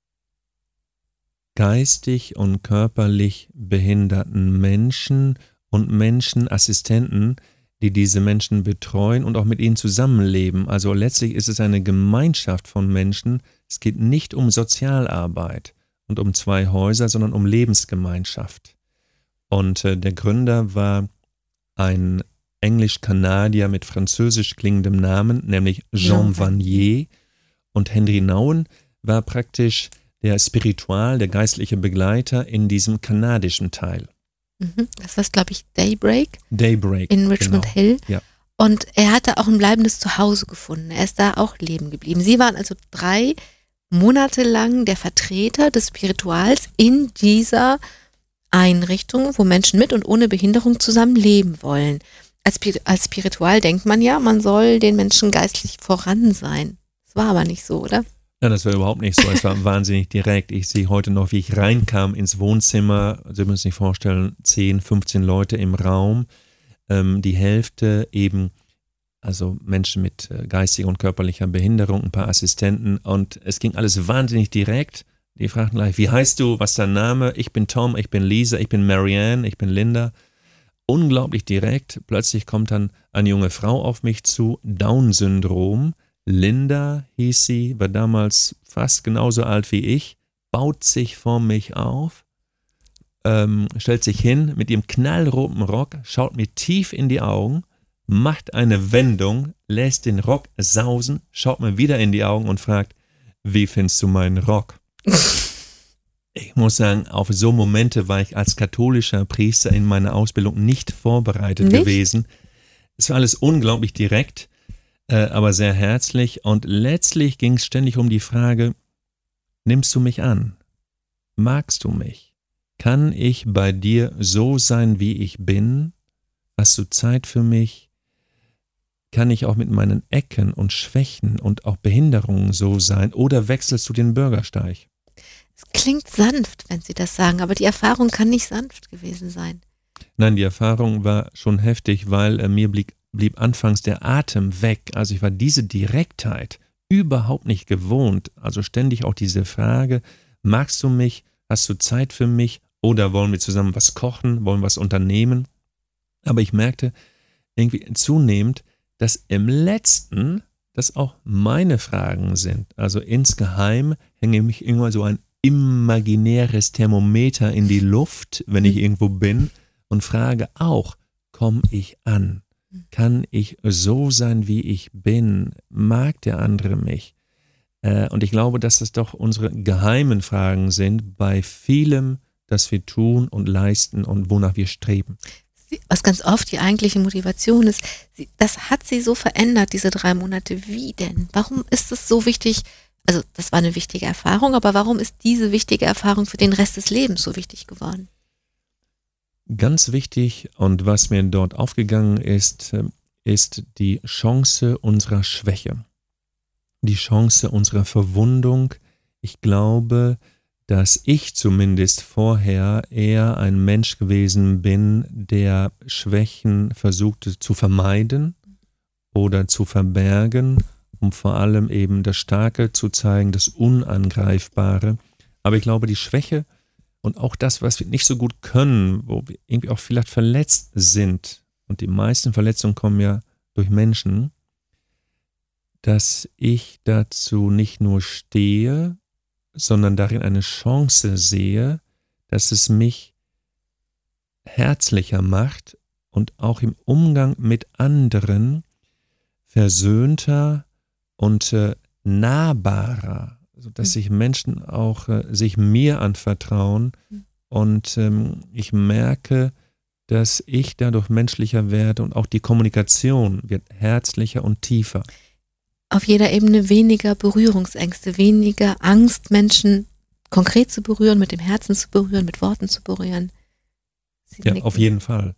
geistig und körperlich behinderten Menschen und Menschenassistenten, die diese Menschen betreuen und auch mit ihnen zusammenleben. Also letztlich ist es eine Gemeinschaft von Menschen. Es geht nicht um Sozialarbeit und um zwei Häuser, sondern um Lebensgemeinschaft. Und äh, der Gründer war ein Englisch-Kanadier mit französisch klingendem Namen, nämlich Jean Vanier. Und Henry Nouwen war praktisch der Spiritual, der geistliche Begleiter in diesem kanadischen Teil. Das war, glaube ich, Daybreak. Daybreak. In Richmond genau. Hill. Ja. Und er hatte auch ein bleibendes Zuhause gefunden. Er ist da auch leben geblieben. Sie waren also drei Monate lang der Vertreter des Spirituals in dieser Einrichtung, wo Menschen mit und ohne Behinderung zusammen leben wollen. Als, als Spiritual denkt man ja, man soll den Menschen geistlich voran sein. Das war aber nicht so, oder? Ja, das war überhaupt nicht so. Es war wahnsinnig direkt. Ich sehe heute noch, wie ich reinkam ins Wohnzimmer. Sie müssen sich vorstellen, zehn, fünfzehn Leute im Raum. Ähm, die Hälfte eben, also Menschen mit äh, geistiger und körperlicher Behinderung, ein paar Assistenten. Und es ging alles wahnsinnig direkt. Die fragten gleich, wie heißt du, was ist dein Name? Ich bin Tom, ich bin Lisa, ich bin Marianne, ich bin Linda. Unglaublich direkt. Plötzlich kommt dann eine junge Frau auf mich zu, Down-Syndrom. Linda hieß sie, war damals fast genauso alt wie ich, baut sich vor mich auf, ähm, stellt sich hin mit ihrem knallroten Rock, schaut mir tief in die Augen, macht eine Wendung, lässt den Rock sausen, schaut mir wieder in die Augen und fragt, wie findest du meinen Rock? Ich muss sagen, auf so Momente war ich als katholischer Priester in meiner Ausbildung nicht vorbereitet nicht? gewesen. Es war alles unglaublich direkt, äh, aber sehr herzlich. Und letztlich ging es ständig um die Frage, nimmst du mich an? Magst du mich? Kann ich bei dir so sein, wie ich bin? Hast du Zeit für mich? Kann ich auch mit meinen Ecken und Schwächen und auch Behinderungen so sein? Oder wechselst du den Bürgersteig? Es klingt sanft, wenn Sie das sagen, aber die Erfahrung kann nicht sanft gewesen sein. Nein, die Erfahrung war schon heftig, weil äh, mir blieb, blieb anfangs der Atem weg. Also ich war diese Direktheit überhaupt nicht gewohnt. Also ständig auch diese Frage, magst du mich? Hast du Zeit für mich? Oder wollen wir zusammen was kochen? Wollen wir was unternehmen? Aber ich merkte irgendwie zunehmend, dass im Letzten das auch meine Fragen sind. Also insgeheim hänge ich immer so ein imaginäres Thermometer in die Luft, wenn ich irgendwo bin und frage auch, komme ich an? Kann ich so sein, wie ich bin? Mag der andere mich? Äh, und ich glaube, dass das doch unsere geheimen Fragen sind bei vielem, das wir tun und leisten und wonach wir streben. Was ganz oft die eigentliche Motivation ist, sie, das hat sie so verändert, diese drei Monate. Wie denn? Warum ist es so wichtig? Also das war eine wichtige Erfahrung, aber warum ist diese wichtige Erfahrung für den Rest des Lebens so wichtig geworden? Ganz wichtig und was mir dort aufgegangen ist, ist die Chance unserer Schwäche. Die Chance unserer Verwundung. Ich glaube, dass ich zumindest vorher eher ein Mensch gewesen bin, der Schwächen versuchte zu vermeiden oder zu verbergen, um vor allem eben das Starke zu zeigen, das Unangreifbare. Aber ich glaube, die Schwäche und auch das, was wir nicht so gut können, wo wir irgendwie auch vielleicht verletzt sind, und die meisten Verletzungen kommen ja durch Menschen, dass ich dazu nicht nur stehe, sondern darin eine Chance sehe, dass es mich herzlicher macht und auch im Umgang mit anderen versöhnter und äh, nahbarer, sodass sich Menschen auch äh, sich mir anvertrauen und ähm, ich merke, dass ich dadurch menschlicher werde und auch die Kommunikation wird herzlicher und tiefer. Auf jeder Ebene weniger Berührungsängste, weniger Angst, Menschen konkret zu berühren, mit dem Herzen zu berühren, mit Worten zu berühren. Sie ja, nicken. auf jeden Fall.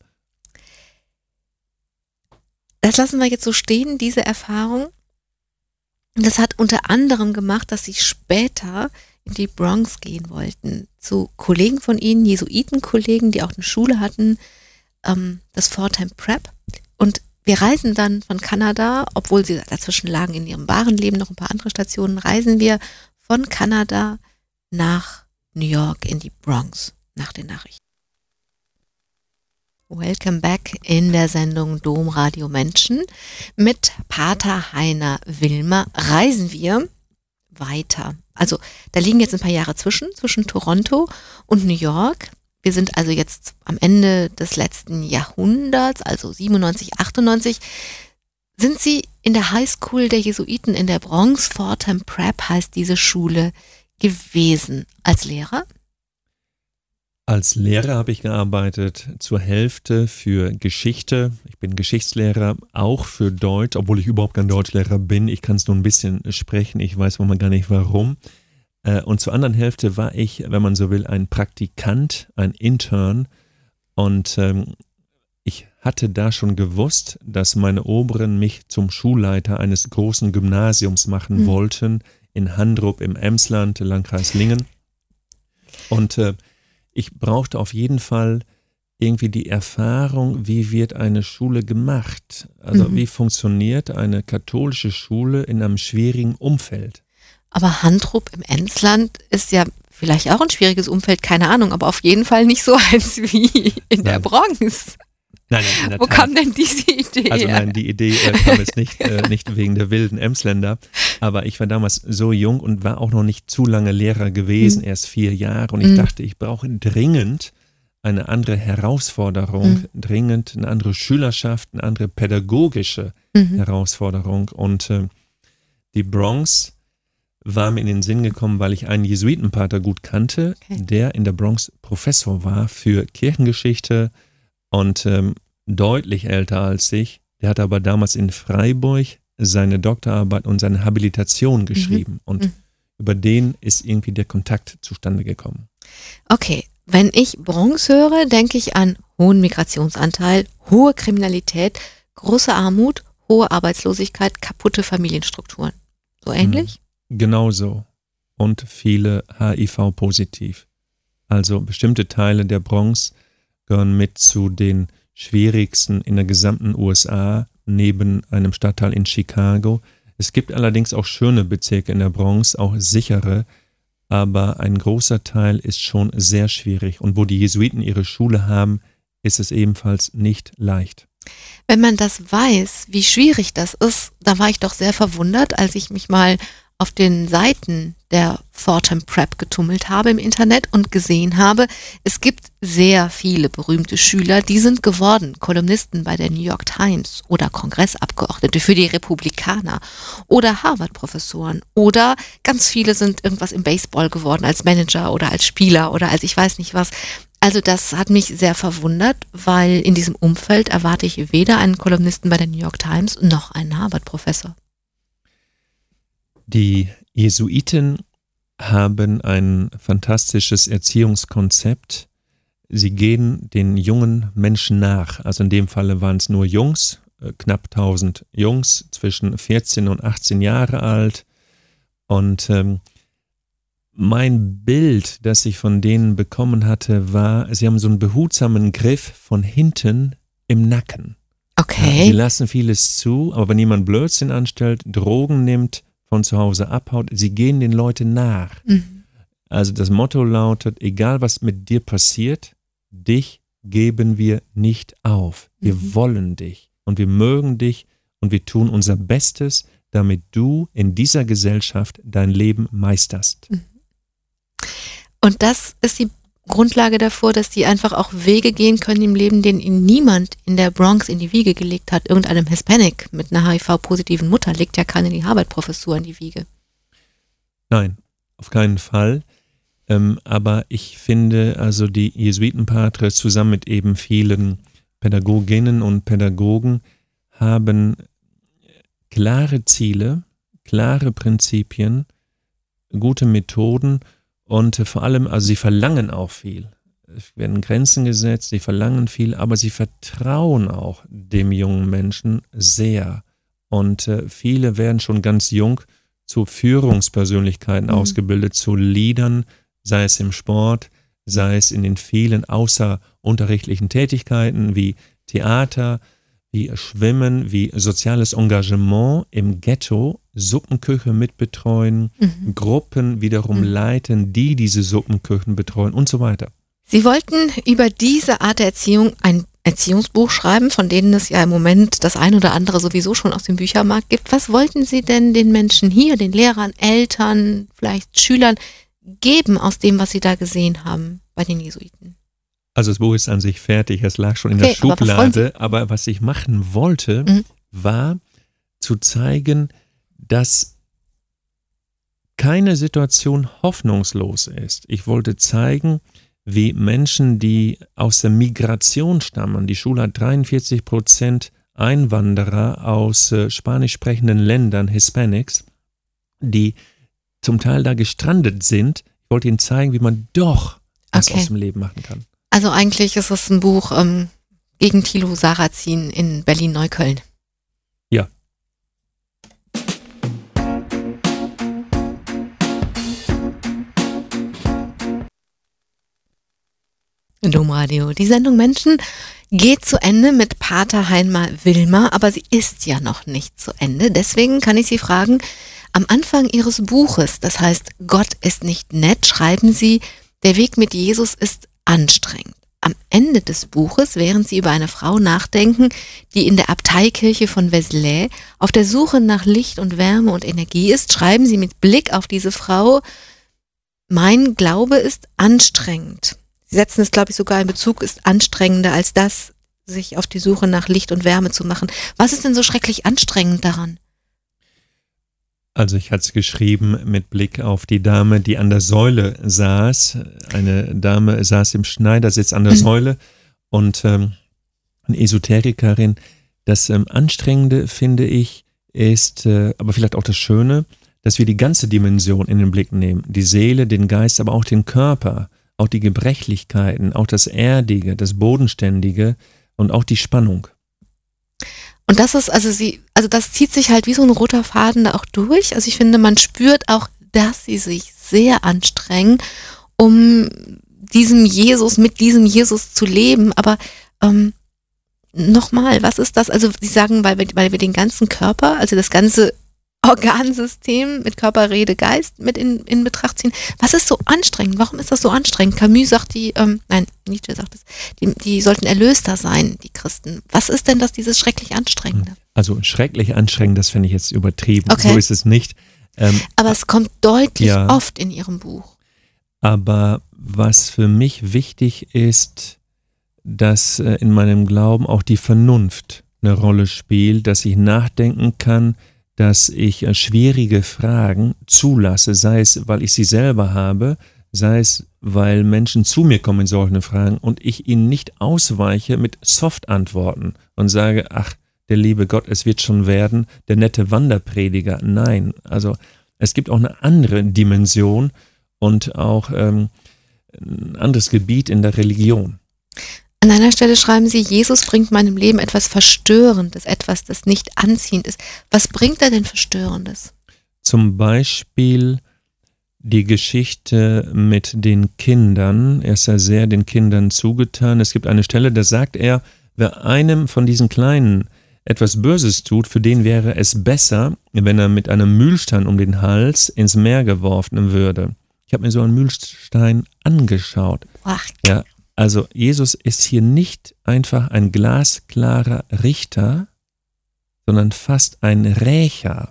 Das lassen wir jetzt so stehen, diese Erfahrung. Das hat unter anderem gemacht, dass Sie später in die Bronx gehen wollten, zu Kollegen von Ihnen, Jesuitenkollegen, die auch eine Schule hatten, ähm, das Fordham Prep. Und wir reisen dann von Kanada, obwohl sie dazwischen lagen in ihrem wahren Leben noch ein paar andere Stationen, reisen wir von Kanada nach New York in die Bronx nach den Nachrichten. Welcome back in der Sendung Domradio Menschen. Mit Pater Heiner Wilmer reisen wir weiter. Also da liegen jetzt ein paar Jahre zwischen, zwischen Toronto und New York. Wir sind also jetzt am Ende des letzten Jahrhunderts, also siebenundneunzig, achtundneunzig. Sind Sie in der Highschool der Jesuiten in der Bronx, Fordham Prep heißt diese Schule, gewesen als Lehrer? Als Lehrer habe ich gearbeitet, zur Hälfte für Geschichte. Ich bin Geschichtslehrer, auch für Deutsch, obwohl ich überhaupt kein Deutschlehrer bin. Ich kann es nur ein bisschen sprechen, ich weiß manchmal gar nicht warum. Und zur anderen Hälfte war ich, wenn man so will, ein Praktikant, ein Intern. Und ähm, ich hatte da schon gewusst, dass meine Oberen mich zum Schulleiter eines großen Gymnasiums machen mhm. wollten, in Handrup im Emsland, Landkreis Lingen. Und äh, ich brauchte auf jeden Fall irgendwie die Erfahrung, wie wird eine Schule gemacht? Also mhm. wie funktioniert eine katholische Schule in einem schwierigen Umfeld? Aber Handrup im Emsland ist ja vielleicht auch ein schwieriges Umfeld, keine Ahnung, aber auf jeden Fall nicht so eins wie in nein. der Bronx. Nein, nein, in der Wo Tat. kam denn diese Idee? Also nein, die Idee äh, kam jetzt nicht, äh, nicht wegen der wilden Emsländer, aber ich war damals so jung und war auch noch nicht zu lange Lehrer gewesen, mhm. erst vier Jahre, und ich mhm. dachte, ich brauche dringend eine andere Herausforderung, mhm. dringend eine andere Schülerschaft, eine andere pädagogische mhm. Herausforderung, und äh, die Bronx war mir in den Sinn gekommen, weil ich einen Jesuitenpater gut kannte, okay. der in der Bronx Professor war für Kirchengeschichte und ähm, deutlich älter als ich. Der hat aber damals in Freiburg seine Doktorarbeit und seine Habilitation geschrieben. Mhm. Und mhm. über den ist irgendwie der Kontakt zustande gekommen. Okay, wenn ich Bronx höre, denke ich an hohen Migrationsanteil, hohe Kriminalität, große Armut, hohe Arbeitslosigkeit, kaputte Familienstrukturen. So ähnlich? Mhm. Genauso. Und viele H I V-positiv. Also bestimmte Teile der Bronx gehören mit zu den schwierigsten in der gesamten U S A, neben einem Stadtteil in Chicago. Es gibt allerdings auch schöne Bezirke in der Bronx, auch sichere, aber ein großer Teil ist schon sehr schwierig. Und wo die Jesuiten ihre Schule haben, ist es ebenfalls nicht leicht. Wenn man das weiß, wie schwierig das ist, da war ich doch sehr verwundert, als ich mich mal auf den Seiten der Fordham Prep getummelt habe im Internet und gesehen habe, es gibt sehr viele berühmte Schüler, die sind geworden Kolumnisten bei der New York Times oder Kongressabgeordnete für die Republikaner oder Harvard-Professoren oder ganz viele sind irgendwas im Baseball geworden als Manager oder als Spieler oder als ich weiß nicht was. Also das hat mich sehr verwundert, weil in diesem Umfeld erwarte ich weder einen Kolumnisten bei der New York Times noch einen Harvard-Professor. Die Jesuiten haben ein fantastisches Erziehungskonzept. Sie gehen den jungen Menschen nach. Also in dem Falle waren es nur Jungs, knapp tausend Jungs, zwischen vierzehn und achtzehn Jahre alt. Und ähm, mein Bild, das ich von denen bekommen hatte, war, sie haben so einen behutsamen Griff von hinten im Nacken. Okay. Ja, sie lassen vieles zu, aber wenn jemand Blödsinn anstellt, Drogen nimmt, von zu Hause abhaut, sie gehen den Leuten nach. Mhm. Also das Motto lautet, egal was mit dir passiert, dich geben wir nicht auf. Wir mhm. wollen dich und wir mögen dich und wir tun unser Bestes, damit du in dieser Gesellschaft dein Leben meisterst. Mhm. Und das ist die Grundlage davor, dass die einfach auch Wege gehen können im Leben, den ihnen niemand in der Bronx in die Wiege gelegt hat. Irgendeinem Hispanic mit einer H I V-positiven Mutter legt ja keine die Harvard-Professur in die Wiege. Nein, auf keinen Fall. Ähm, aber ich finde, also die Jesuitenpatres zusammen mit eben vielen Pädagoginnen und Pädagogen haben klare Ziele, klare Prinzipien, gute Methoden. Und vor allem, also sie verlangen auch viel. Es werden Grenzen gesetzt, sie verlangen viel, aber sie vertrauen auch dem jungen Menschen sehr. Und äh, viele werden schon ganz jung zu Führungspersönlichkeiten mhm. ausgebildet, zu Leadern, sei es im Sport, sei es in den vielen außerunterrichtlichen Tätigkeiten wie Theater, wie Schwimmen, wie soziales Engagement im Ghetto, Suppenküche mitbetreuen, mhm. Gruppen wiederum mhm. leiten, die diese Suppenküchen betreuen und so weiter. Sie wollten über diese Art der Erziehung ein Erziehungsbuch schreiben, von denen es ja im Moment das ein oder andere sowieso schon aus dem Büchermarkt gibt. Was wollten Sie denn den Menschen hier, den Lehrern, Eltern, vielleicht Schülern geben aus dem, was Sie da gesehen haben bei den Jesuiten? Also das Buch ist an sich fertig, es lag schon in okay, der Schublade, aber was, aber was ich machen wollte, mhm. war zu zeigen, dass keine Situation hoffnungslos ist. Ich wollte zeigen, wie Menschen, die aus der Migration stammen, die Schule hat dreiundvierzig Prozent Einwanderer aus äh, spanisch sprechenden Ländern, Hispanics, die zum Teil da gestrandet sind. Ich wollte ihnen zeigen, wie man doch was okay. aus dem Leben machen kann. Also eigentlich ist es ein Buch ähm, gegen Thilo Sarrazin in Berlin-Neukölln. Ja. Domradio. Die Sendung Menschen geht zu Ende mit Pater Heinmar Willmer, aber sie ist ja noch nicht zu Ende. Deswegen kann ich Sie fragen, am Anfang Ihres Buches, das heißt Gott ist nicht nett, schreiben Sie, der Weg mit Jesus ist anstrengend. Am Ende des Buches, während Sie über eine Frau nachdenken, die in der Abteikirche von Vézelay auf der Suche nach Licht und Wärme und Energie ist, schreiben Sie mit Blick auf diese Frau, mein Glaube ist anstrengend. Sie setzen es, glaube ich, sogar in Bezug, ist anstrengender als das, sich auf die Suche nach Licht und Wärme zu machen. Was ist denn so schrecklich anstrengend daran? Also ich hatte es geschrieben mit Blick auf die Dame, die an der Säule saß. Eine Dame saß im Schneidersitz an der mhm. Säule und ähm, eine Esoterikerin. Das ähm, Anstrengende, finde ich, ist, äh, aber vielleicht auch das Schöne, dass wir die ganze Dimension in den Blick nehmen. Die Seele, den Geist, aber auch den Körper. Auch die Gebrechlichkeiten, auch das Erdige, das Bodenständige und auch die Spannung. Und das ist, also sie, also das zieht sich halt wie so ein roter Faden da auch durch. Also ich finde, man spürt auch, dass sie sich sehr anstrengen, um diesem Jesus, mit diesem Jesus zu leben. Aber ähm, nochmal, was ist das? Also sie sagen, weil wir, weil wir den ganzen Körper, also das ganze Organsystem mit Körper, Rede, Geist mit in, in Betracht ziehen. Was ist so anstrengend? Warum ist das so anstrengend? Camus sagt die, ähm, nein, Nietzsche sagt es, die, die sollten erlöster sein, die Christen. Was ist denn das, dieses schrecklich Anstrengende? Also schrecklich anstrengend, das finde ich jetzt übertrieben. Okay. So ist es nicht. Ähm, Aber es kommt deutlich ja. oft in Ihrem Buch. Aber was für mich wichtig ist, dass äh, in meinem Glauben auch die Vernunft eine Rolle spielt, dass ich nachdenken kann, dass ich äh, schwierige Fragen zulasse, sei es, weil ich sie selber habe, sei es, weil Menschen zu mir kommen in solchen Fragen und ich ihnen nicht ausweiche mit Soft-Antworten und sage, ach, der liebe Gott, es wird schon werden, der nette Wanderprediger. Nein, also es gibt auch eine andere Dimension und auch ähm, ein anderes Gebiet in der Religion. An einer Stelle schreiben Sie, Jesus bringt meinem Leben etwas Verstörendes, etwas, das nicht anziehend ist. Was bringt er denn Verstörendes? Zum Beispiel die Geschichte mit den Kindern. Er ist ja sehr den Kindern zugetan. Es gibt eine Stelle, da sagt er, wer einem von diesen Kleinen etwas Böses tut, für den wäre es besser, wenn er mit einem Mühlstein um den Hals ins Meer geworfen würde. Ich habe mir so einen Mühlstein angeschaut. Ach. Ja, also Jesus ist hier nicht einfach ein glasklarer Richter, sondern fast ein Rächer.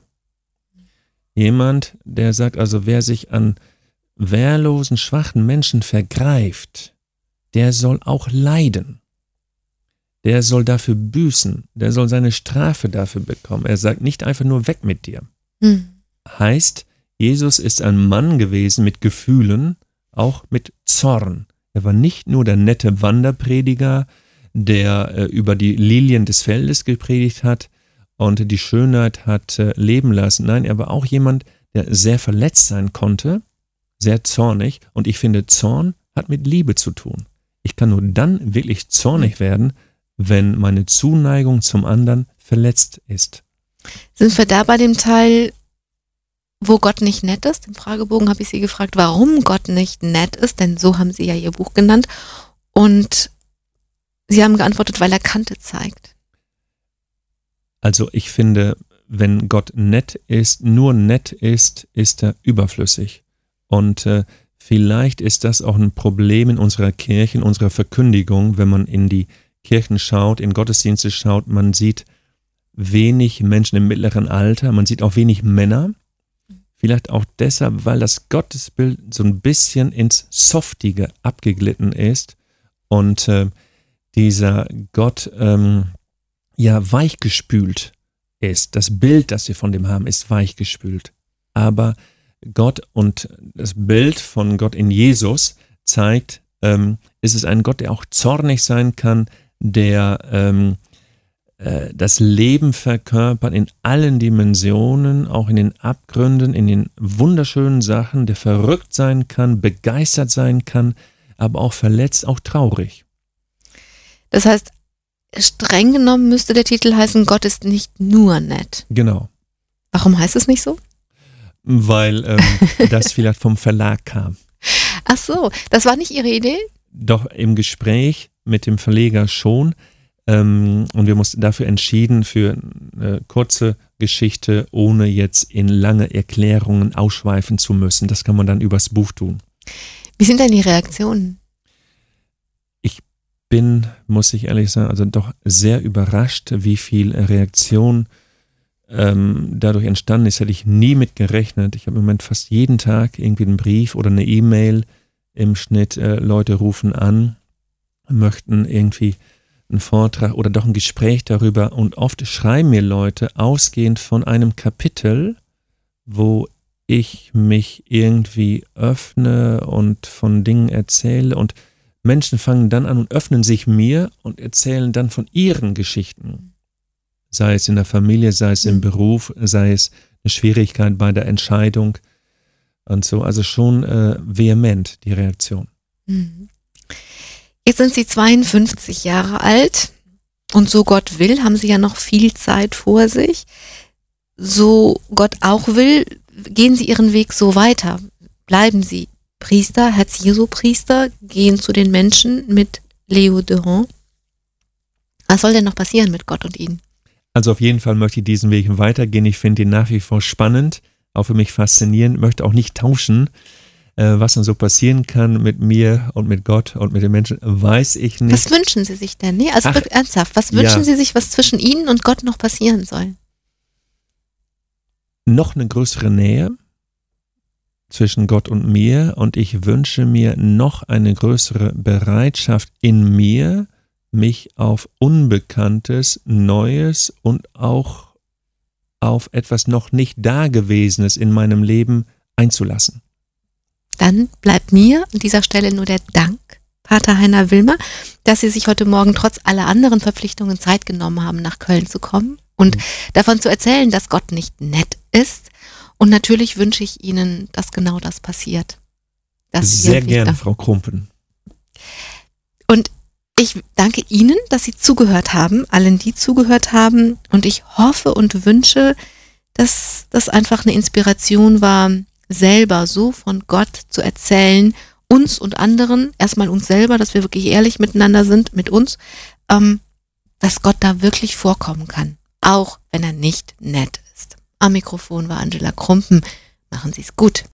Jemand, der sagt, also wer sich an wehrlosen, schwachen Menschen vergreift, der soll auch leiden. Der soll dafür büßen, der soll seine Strafe dafür bekommen. Er sagt nicht einfach nur weg mit dir. Hm. Heißt, Jesus ist ein Mann gewesen mit Gefühlen, auch mit Zorn. Er war nicht nur der nette Wanderprediger, der äh, über die Lilien des Feldes gepredigt hat und die Schönheit hat äh, leben lassen. Nein, er war auch jemand, der sehr verletzt sein konnte, sehr zornig. Und ich finde, Zorn hat mit Liebe zu tun. Ich kann nur dann wirklich zornig werden, wenn meine Zuneigung zum anderen verletzt ist. Sind wir da bei dem Teil, wo Gott nicht nett ist? Im Fragebogen habe ich Sie gefragt, warum Gott nicht nett ist, denn so haben Sie ja Ihr Buch genannt. Und Sie haben geantwortet, weil er Kante zeigt. Also ich finde, wenn Gott nett ist, nur nett ist, ist er überflüssig. Und äh, vielleicht ist das auch ein Problem in unserer Kirche, in unserer Verkündigung, wenn man in die Kirchen schaut, in Gottesdienste schaut, man sieht wenig Menschen im mittleren Alter, man sieht auch wenig Männer. Vielleicht auch deshalb, weil das Gottesbild so ein bisschen ins Softige abgeglitten ist und äh, dieser Gott ähm, ja weichgespült ist. Das Bild, das wir von dem haben, ist weichgespült. Aber Gott und das Bild von Gott in Jesus zeigt, ähm, ist es ein Gott, der auch zornig sein kann, der ähm, äh, das Leben verkörpert in allen Dimensionen, auch in den Abgründen, in den wunderschönen Sachen, der verrückt sein kann, begeistert sein kann, aber auch verletzt, auch traurig. Das heißt, streng genommen müsste der Titel heißen, Gott ist nicht nur nett. Genau. Warum heißt es nicht so? Weil ähm, das vielleicht vom Verlag kam. Ach so, das war nicht Ihre Idee? Doch im Gespräch mit dem Verleger schon. Ähm, und wir mussten dafür entschieden, für eine kurze Geschichte, ohne jetzt in lange Erklärungen ausschweifen zu müssen. Das kann man dann übers Buch tun. Wie sind denn die Reaktionen? Ich bin, muss ich ehrlich sagen, also doch sehr überrascht, wie viel Reaktion ähm, dadurch entstanden ist. Hätte ich nie mit gerechnet. Ich habe im Moment fast jeden Tag irgendwie einen Brief oder eine E-Mail im Schnitt. Äh, Leute rufen an, möchten irgendwie einen Vortrag oder doch ein Gespräch darüber und oft schreiben mir Leute ausgehend von einem Kapitel, wo ich mich irgendwie öffne und von Dingen erzähle und Menschen fangen dann an und öffnen sich mir und erzählen dann von ihren Geschichten. Sei es in der Familie, sei es im Beruf, sei es eine Schwierigkeit bei der Entscheidung und so. Also schon äh, vehement die Reaktion. Mhm. Jetzt sind Sie zweiundfünfzig Jahre alt und so Gott will, haben Sie ja noch viel Zeit vor sich. So Gott auch will, gehen Sie Ihren Weg so weiter. Bleiben Sie Priester, Herz-Jesu-Priester, gehen zu den Menschen mit Leo Durand. Was soll denn noch passieren mit Gott und Ihnen? Also auf jeden Fall möchte ich diesen Weg weitergehen. Ich finde ihn nach wie vor spannend, auch für mich faszinierend, möchte auch nicht tauschen. Äh, was dann so passieren kann mit mir und mit Gott und mit den Menschen, weiß ich nicht. Was wünschen Sie sich denn? Nee, also Ach, wirklich ernsthaft, was wünschen ja. Sie sich, was zwischen Ihnen und Gott noch passieren soll? Noch eine größere Nähe zwischen Gott und mir, und ich wünsche mir noch eine größere Bereitschaft in mir, mich auf Unbekanntes, Neues und auch auf etwas noch nicht Dagewesenes in meinem Leben einzulassen. Dann bleibt mir an dieser Stelle nur der Dank, Pater Heiner Wilmer, dass Sie sich heute Morgen trotz aller anderen Verpflichtungen Zeit genommen haben, nach Köln zu kommen und mhm. davon zu erzählen, dass Gott nicht nett ist. Und natürlich wünsche ich Ihnen, dass genau das passiert. Dass Sehr gerne, Frau Krumpen. Und ich danke Ihnen, dass Sie zugehört haben, allen, die zugehört haben. Und ich hoffe und wünsche, dass das einfach eine Inspiration war, selber so von Gott zu erzählen, uns und anderen, erstmal uns selber, dass wir wirklich ehrlich miteinander sind, mit uns, ähm, dass Gott da wirklich vorkommen kann, auch wenn er nicht nett ist. Am Mikrofon war Angela Krumpen. Machen Sie es gut.